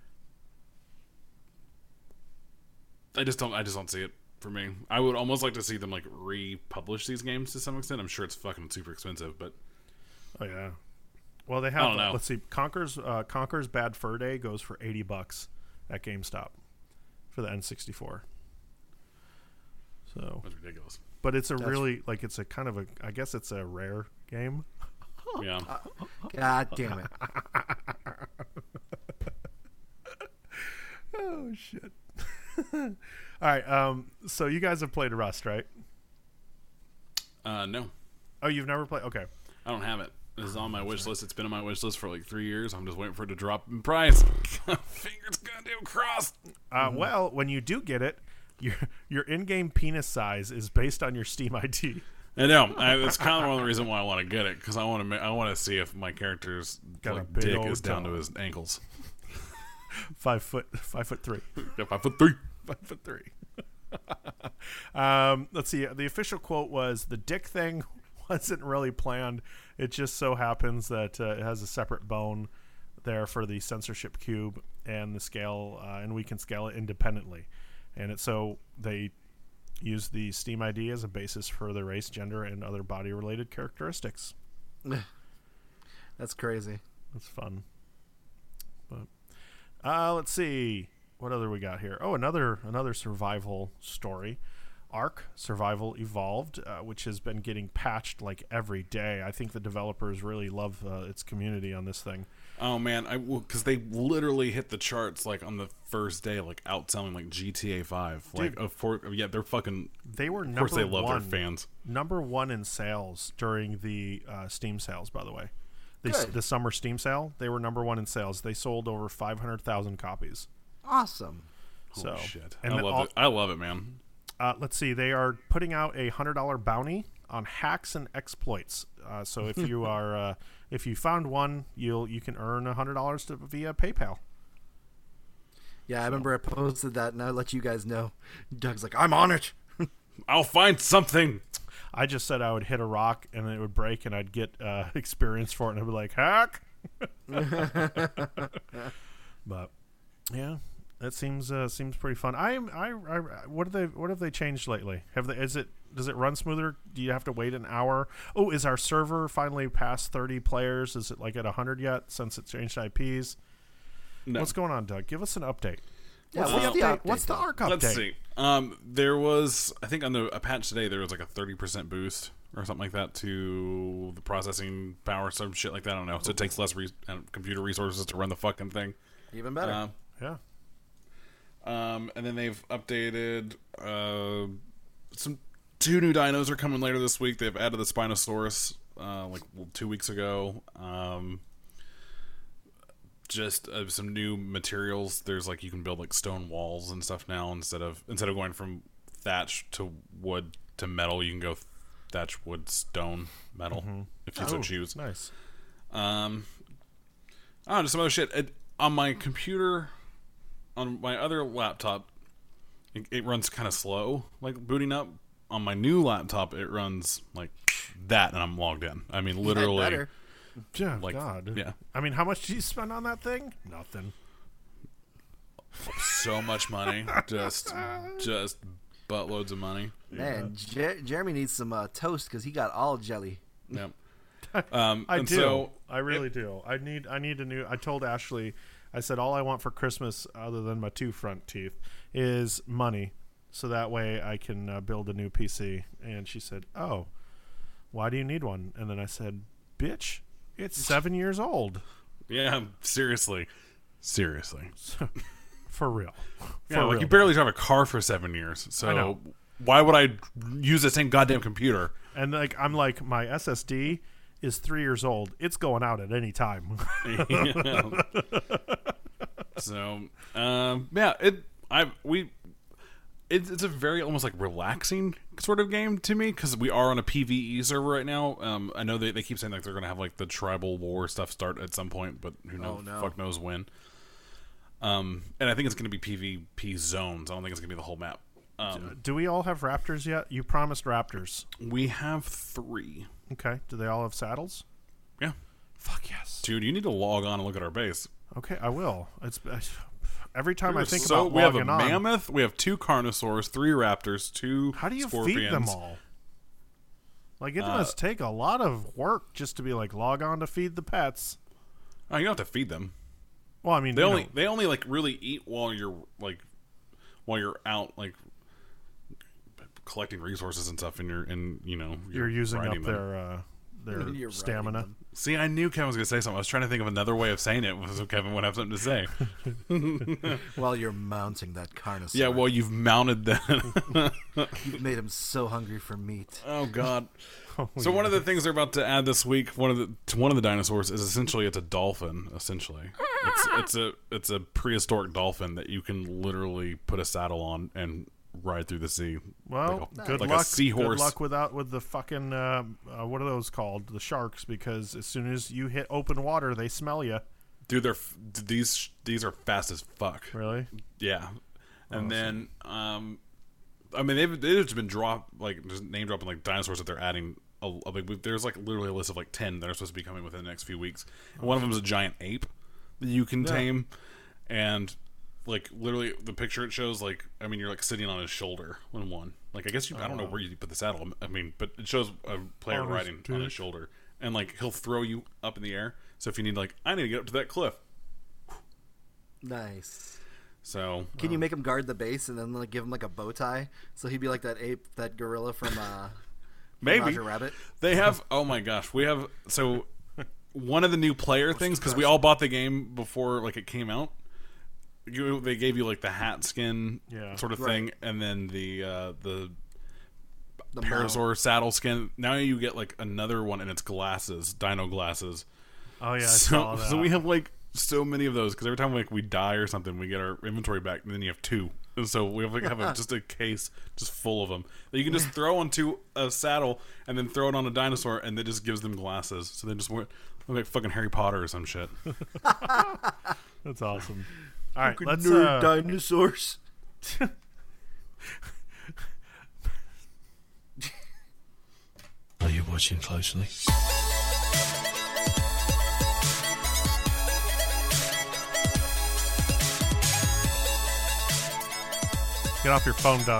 I just don't see it for me. I would almost like to see them like republish these games to some extent. I'm sure it's fucking super expensive, but oh yeah. Well, they have. I don't know. Let's see. Conker's Bad Fur Day goes for $80 at GameStop for the N64. So that's ridiculous. But it's it's a kind of I guess it's a rare game. Yeah. God damn it. Oh shit. All right. So you guys have played Rust, right? No, Oh, you've never played? Okay. I don't have it. This is on my wish list. It's been on my wish list for like 3 years. I'm just waiting for it to drop in price. Fingers goddamn crossed. Well, when you do get it, your in-game penis size is based on your Steam ID. I know. That's kind of one of the reasons why I want to get it, because I want to see if my character's Got a like, big dick old is down toe. to his ankles. 5'3". Yeah, 5'3". 5'3". Let's see. The official quote was, "The dick thing wasn't really planned. It just so happens that it has a separate bone there for the censorship cube and the scale, and we can scale it independently." And so they use the Steam ID as a basis for the race, gender, and other body-related characteristics. That's crazy. That's fun. But let's see what other we got here. Oh, another survival story. Ark Survival Evolved, which has been getting patched like every day. I think the developers really love its community on this thing. Oh man, because they literally hit the charts like on the first day, like outselling like GTA 5. Like, they're fucking. They were of course, they love one, their fans. Number one in sales during the Steam sales. By the way, Good. the summer Steam sale, they were number one in sales. They sold over 500,000 copies. Awesome. So, Holy shit, and I love it. I love it, man. Let's see. They are putting out a $100 bounty on hacks and exploits. So if you are, if you found one, you can earn $100 via PayPal. Yeah, I remember I posted that, and I let you guys know. Doug's like, I'm on it. I'll find something. I just said I would hit a rock and it would break, and I'd get experience for it, and I'd be like, hack. But yeah. That seems pretty fun. What have they changed lately? Does it run smoother? Do you have to wait an hour? Oh, is our server finally past 30 players? Is it like at 100 yet since it changed IPs? No. What's going on, Doug? Give us an update. Yeah, What's the ARC update? Let's see. There was, I think on a patch today, there was like a 30% boost or something like that to the processing power, some shit like that. I don't know. So it takes less computer resources to run the fucking thing. Even better. Yeah. And then they've updated two new dinos are coming later this week. They've added the Spinosaurus 2 weeks ago. Just some new materials. There's like you can build like stone walls and stuff now instead of going from thatch to wood to metal. You can go thatch, wood, stone, metal if you so choose. Nice. Just some other shit on my computer. On my other laptop, it runs kind of slow, like booting up. On my new laptop, it runs like that, and I'm logged in. I mean, literally. Better. Yeah, like, God. Yeah. I mean, how much did you spend on that thing? Nothing. So much money. Just buttloads of money. Man, Jeremy needs some toast because he got all jelly. Yep. I and do. So, I really do. I need a new. I told Ashley, I said all I want for Christmas, other than my 2 front teeth, is money, so that way I can build a new PC. And she said, "Oh, why do you need one?" And then I said, "Bitch, it's 7 years old." yeah, seriously. For real. Yeah, like you barely drive a car for 7 years. I So know. why would I use the same goddamn computer? And I'm like, my SSD is 3 years old. It's going out at any time. So, it's a very almost like relaxing sort of game to me because we are on a PvE server right now. I know they keep saying like they're gonna have like the tribal war stuff start at some point, but who knows? Fuck knows when. And I think it's gonna be PvP zones. I don't think it's gonna be the whole map. Do we all have raptors yet? You promised raptors. We have 3. Okay. Do they all have saddles? Yeah, Fuck yes. dude, you need to log on and look at our base. Okay, I will. It's every time I think So about we have a logging on. mammoth, we have 2 carnosaurs, 3 raptors, 2 How do you scorpions. feed them all? Like it must take a lot of work just to be like log on to feed the pets. Oh, you don't have to feed them. Well, I mean, They you only know, they only like really eat while you're out like collecting resources and stuff, and you're using up riding them. their You're stamina. riding See, I knew Kevin was gonna say something. I was trying to think of another way of saying it, so Kevin would have something to say. While you're mounting that carnosaur. Yeah, well, you've mounted that. You've made him so hungry for meat. Oh God. So one of the things they're about to add this week, one of the dinosaurs is essentially it's a dolphin. Essentially, it's a prehistoric dolphin that you can literally put a saddle on and ride through the sea. Well, like good like luck. a seahorse. Good luck with the fucking what are those called? The sharks, because as soon as you hit open water, they smell you. Dude, these are fast as fuck. Really? Yeah, and then I mean they've just been just name dropping like dinosaurs that they're adding. There's like literally a list of like 10 that are supposed to be coming within the next few weeks. And one of them is a giant ape that you can tame, and like literally the picture it shows like I mean you're like sitting on his shoulder on one. Like I guess I don't know where you put the saddle. I mean, but it shows a player On his riding on his shoulder, and like he'll throw you up in the air. So if you need like I need to get up to that cliff. Nice. So Can you make him guard the base and then like give him like a bow tie so he'd be like that ape, that gorilla from maybe Roger Rabbit? They have. Oh my gosh, we have. So one of the new player things because we all bought the game before like it came out. They gave you like the hat skin sort of thing, and then the Parasaur saddle skin. Now you get like another one, and it's glasses, dino glasses. Oh yeah, I saw that. So we have like so many of those because every time like we die or something, we get our inventory back, and then you have 2. And so we have just a case just full of them that you can just throw onto a saddle and then throw it on a dinosaur, and it just gives them glasses. So they just look like fucking Harry Potter or some shit. That's awesome. All right, let's nerd dinosaurs. Are you watching closely? get off your phone, Doug.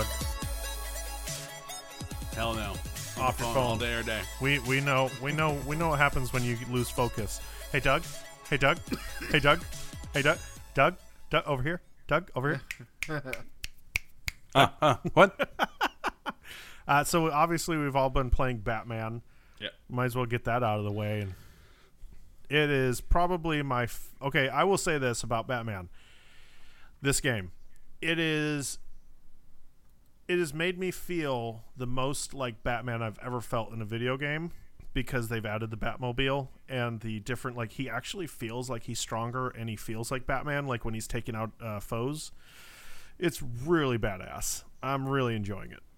Hell no. Off your phone all day or day. We know what happens when you lose focus. Hey Doug. Hey Doug. Hey Doug. Hey Doug. Doug. Doug over here. Doug over here. What? So obviously we've all been playing Batman. Yeah. Might as well get that out of the way. And it is probably my okay. I will say this about Batman. This game, it has made me feel the most like Batman I've ever felt in a video game because they've added the Batmobile and the different, like, he actually feels like he's stronger and he feels like Batman, like when he's taking out foes. It's really badass. I'm really enjoying it.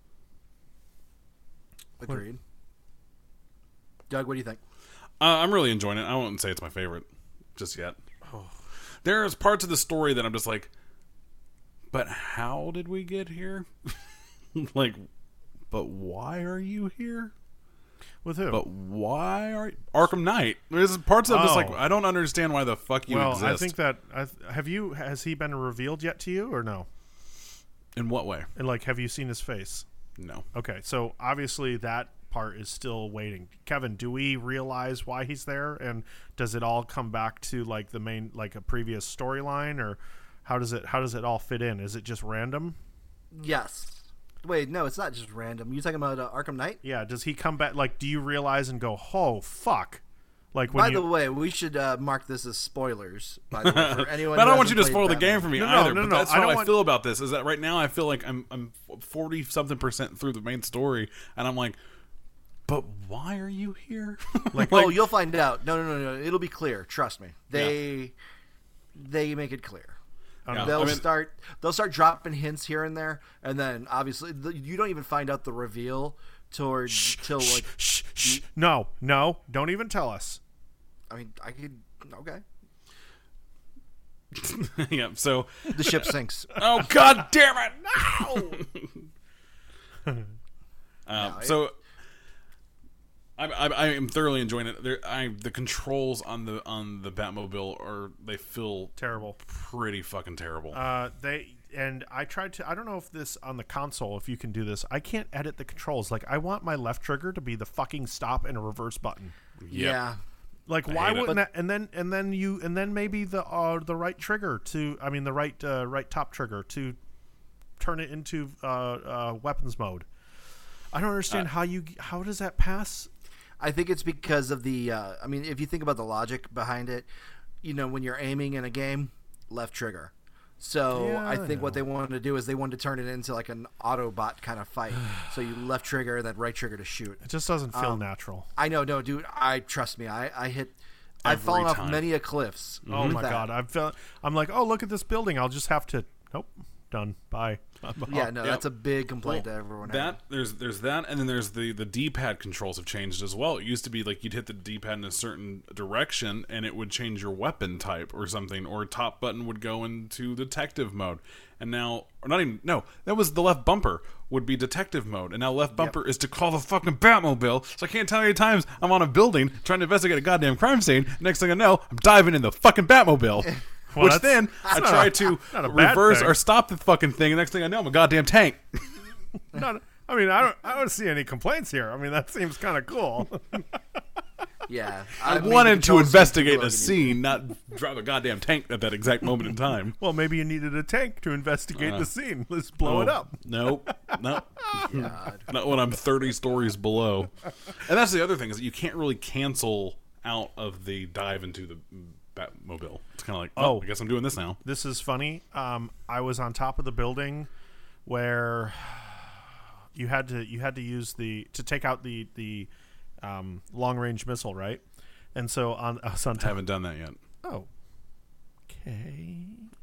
Agreed. Doug, what do you think? I'm really enjoying it. I wouldn't say it's my favorite just yet. There's parts of the story that I'm just like, but how did we get here? Like, but why are you here? With who? But why are Arkham Knight? There's parts of just like Oh. I don't understand why the fuck you well, exist. I think that has he been revealed yet to you or no? In what way? And like, have you seen his face? No. Okay, so obviously that part is still waiting. Kevin, do we realize why he's there, and does it all come back to like the main, like a previous storyline, or how does it all fit in? Is it just random? Yes. Wait, no, it's not just random. You talking about Arkham Knight? Yeah. Does he come back? Like, do you realize and go, "Oh fuck"? Like when By the way, we should mark this as spoilers. By the way, for anyone But I who don't want you to hasn't spoil the played game Batman. for me No, either. no, but no, that's I how don't I want- feel about this. Is that right now I feel like I'm 40-something% through the main story, and I'm like, but why are you here? Like, Oh, you'll find out. No. It'll be clear. Trust me. They make it clear. Yeah. They'll I mean- start dropping hints here and there, and then obviously you don't even find out the reveal till like. Shh. No, don't even tell us. I mean, I could. Okay. Yeah. So, The ship sinks. oh god damn it! No. So. I am thoroughly enjoying it. The controls on the Batmobile they feel Terrible. pretty fucking terrible. I tried to. I don't know if this on the console, if you can do this. I can't edit the controls. Like, I want my left trigger to be the fucking stop and a reverse button. Yeah. Like, why hate it. wouldn't that? And then maybe the right trigger the right top trigger to turn it into weapons mode. I don't understand how does that pass? I think it's because of the. I mean, if you think about the logic behind it, when you're aiming in a game, left trigger. So Yeah, I think I what they wanted to do is they wanted to turn it into like an Autobot kind of fight. So you left trigger, then right trigger to shoot. It just doesn't feel natural. I know, no, dude. Trust me. I've Every fallen off time. many a cliffs. Oh with my that. god, I'm like, oh, look at this building. I'll just have to. Nope, done. Bye. Yeah, no, Yeah. that's a big complaint to everyone. There's that, and then there's the D-pad controls have changed as well. It used to be like you'd hit the D-pad in a certain direction and it would change your weapon type or something, or top button would go into detective mode. And now, or not even, no, that was the left bumper would be detective mode, and now left bumper is to call the fucking Batmobile. So I can't tell you how many times I'm on a building trying to investigate a goddamn crime scene. Next thing I know, I'm diving in the fucking Batmobile. Well, Which that's then I not try a- to not a bad reverse thing. or stop the fucking thing, and next thing I know, I'm a goddamn tank. I don't see any complaints here. I mean, that seems kind of cool. Yeah, I mean, wanted the to controls investigate seem a to scene, not drive a goddamn tank at that exact moment in time. Well, maybe you needed a tank to investigate the scene. Let's blow it up. Nope. Not when I'm 30 stories below. And that's the other thing, is that you can't really cancel out of the dive into the Batmobile. It's kind of like, I guess I'm doing this now. This is funny. I was on top of the building where you had to use to take out the long range missile, right? And so I was on I top. haven't done that yet. Oh, okay.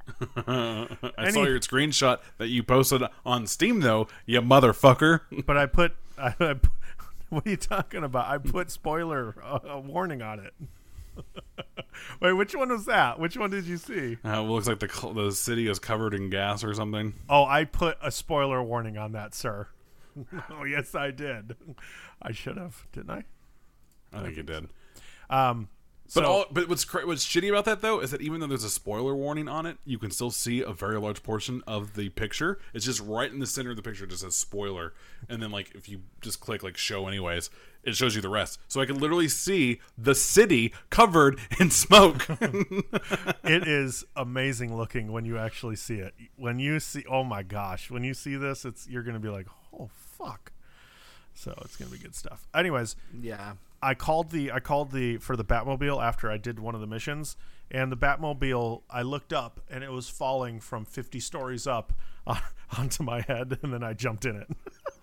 I saw your screenshot that you posted on Steam, though, you motherfucker. But I put what are you talking about? I put spoiler warning on it. Wait, which one was that? Which one did you see? It looks like the city is covered in gas or something. Oh, I put a spoiler warning on that, sir. Oh, yes, I did. I should have, didn't I? I think you did. So, But what's shitty about that, though, is that even though there's a spoiler warning on it, you can still see a very large portion of the picture. It's just right in the center of the picture, it just says spoiler, and then like if you just click like show anyways, it shows you the rest. So I can literally see the city covered in smoke. it is amazing looking when you actually see it. When you see, oh my gosh, when you see this, you're going to be like, oh fuck. So it's going to be good stuff. Anyways, Yeah. I called for the Batmobile after I did one of the missions, and the Batmobile, I looked up and it was falling from 50 stories up onto my head, and then I jumped in it.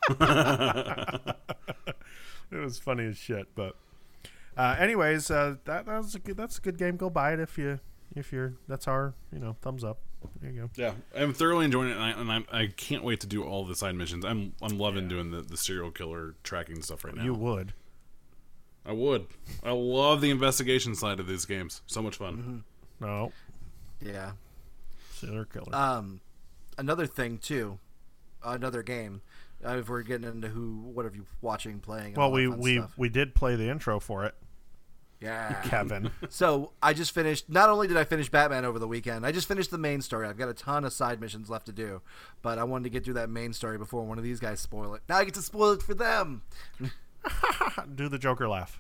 It was funny as shit, but anyways, that's a good game. Go buy it if you're that's our thumbs up. There you go. Yeah, I'm thoroughly enjoying it, and I can't wait to do all the side missions. I'm loving doing the serial killer tracking stuff right now. You would. I would. I love the investigation side of these games. So much fun. No, Yeah. serial killer. Another thing too, another game. If we're getting into what are you watching, playing? And Well, all that fun stuff. we did play the intro for it. Yeah. Kevin. So I just finished. Not only did I finish Batman over the weekend, I just finished the main story. I've got a ton of side missions left to do, but I wanted to get through that main story before one of these guys spoil it. Now I get to spoil it for them. Do the Joker laugh.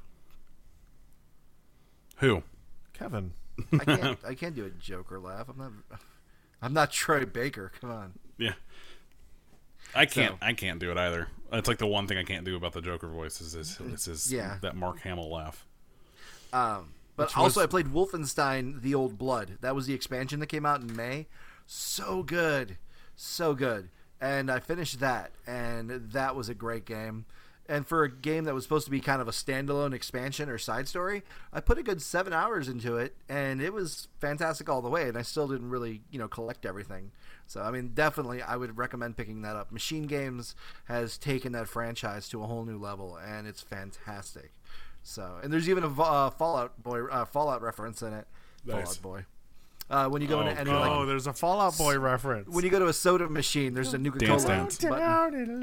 Who? Kevin. I can't do a Joker laugh. I'm not Troy Baker. Come on. Yeah. I can't do it either. It's like the one thing I can't do about the Joker voice is that Mark Hamill laugh. But also I played Wolfenstein: The Old Blood. That was the expansion that came out in May. So good. And I finished that, and that was a great game. And for a game that was supposed to be kind of a standalone expansion or side story, I put a good 7 hours into it, and it was fantastic all the way, and I still didn't really, collect everything. So, I mean, definitely I would recommend picking that up. Machine Games has taken that franchise to a whole new level, and it's fantastic. So, and there's even a Fallout reference in it. Nice. Fallout Boy. When you go into any There's a Fallout Boy reference. when you go to a soda machine, there's a Nuka-Cola Dance. button.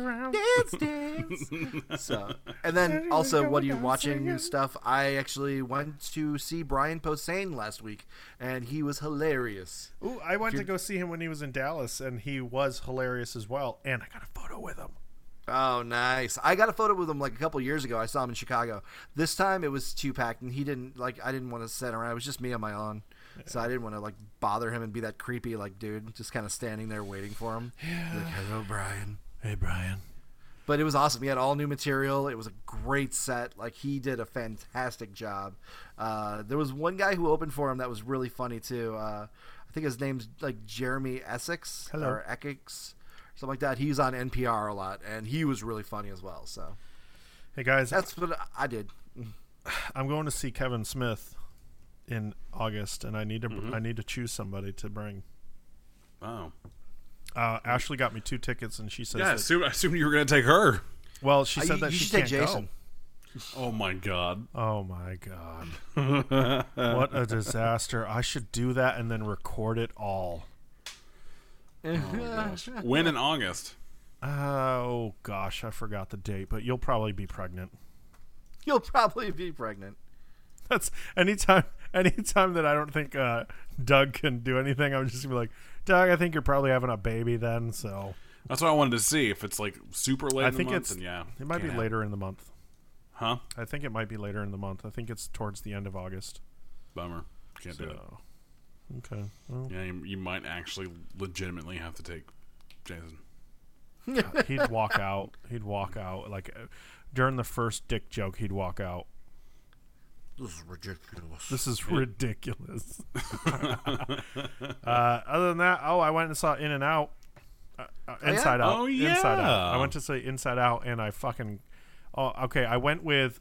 Dance. So, and then also, what are you watching stuff? I actually went to see Brian Posehn last week, and he was hilarious. Ooh, I went to go see him when he was in Dallas, and he was hilarious as well. And I got a photo with him. Oh, nice. I got a photo with him like a couple years ago. I saw him in Chicago. This time it was 2-packed, and I didn't want to sit around. It was just me on my own. Yeah. So I didn't want to bother him and be that creepy dude, just kind of standing there waiting for him. Yeah. Hello, Brian. Hey, Brian. But it was awesome. He had all new material. It was a great set. He did a fantastic job. There was one guy who opened for him that was really funny too. I think his name's Jeremy Essex or Essex. Something like that. He's on NPR a lot, and he was really funny as well. So, hey guys, that's what I did. I'm going to see Kevin Smith in August, and I need to choose somebody to bring. Oh, Ashley got me 2 tickets, and she says, "Yeah, I assumed you were going to take her." Well, she said that you she should can't take Jason. Go. Oh my god! Oh my god! What a disaster! I should do that and then record it all. Oh gosh. When in August? Oh gosh, I forgot the date, but you'll probably be pregnant. You'll probably be pregnant. That's anytime that I don't think Doug can do anything, I'm just gonna be like, Doug, I think you're probably having a baby then. So that's what I wanted to see. If it's super late in the month, then yeah, it might be later in the month. Huh? I think it might be later in the month. I think it's towards the end of August. Bummer. Can't do it. Okay. Well. Yeah, you might actually legitimately have to take Jason. He'd walk out. During the first dick joke, he'd walk out. This is ridiculous. Other than that, I went and saw In and Out. Inside Out. Oh, yeah. Inside Out. I went to see Inside Out, and I fucking... Oh, okay. I went with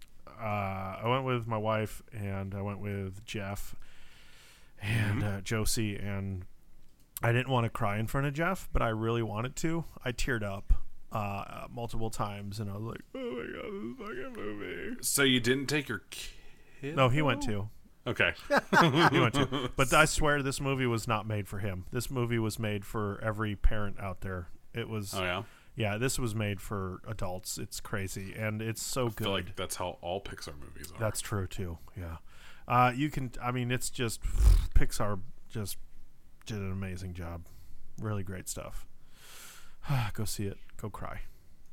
my wife, and I went with Jeff and Josie, and I didn't want to cry in front of Jeff, but I really wanted to. I teared up multiple times, and I was like, "Oh my god, this fucking movie!" So you didn't take your kid? No, he went too. Okay, he went too. But I swear, this movie was not made for him. This movie was made for every parent out there. It was. Oh yeah. Yeah, this was made for adults. It's crazy, and it's so good. I feel like that's how all Pixar movies are. That's true too. Yeah. It's just Pixar just did an amazing job. Really great stuff. Go see it. Go cry.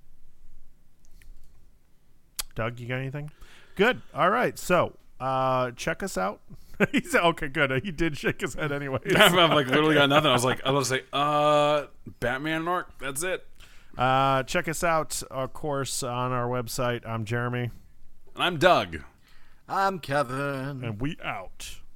Doug, you got anything? Good. All right. So, check us out. He said, okay, good. He did shake his head anyways. I've literally got nothing. I was about to say, Batman and Ark. That's it. Check us out, of course, on our website. I'm Jeremy. And I'm Doug. I'm Kevin. And we out.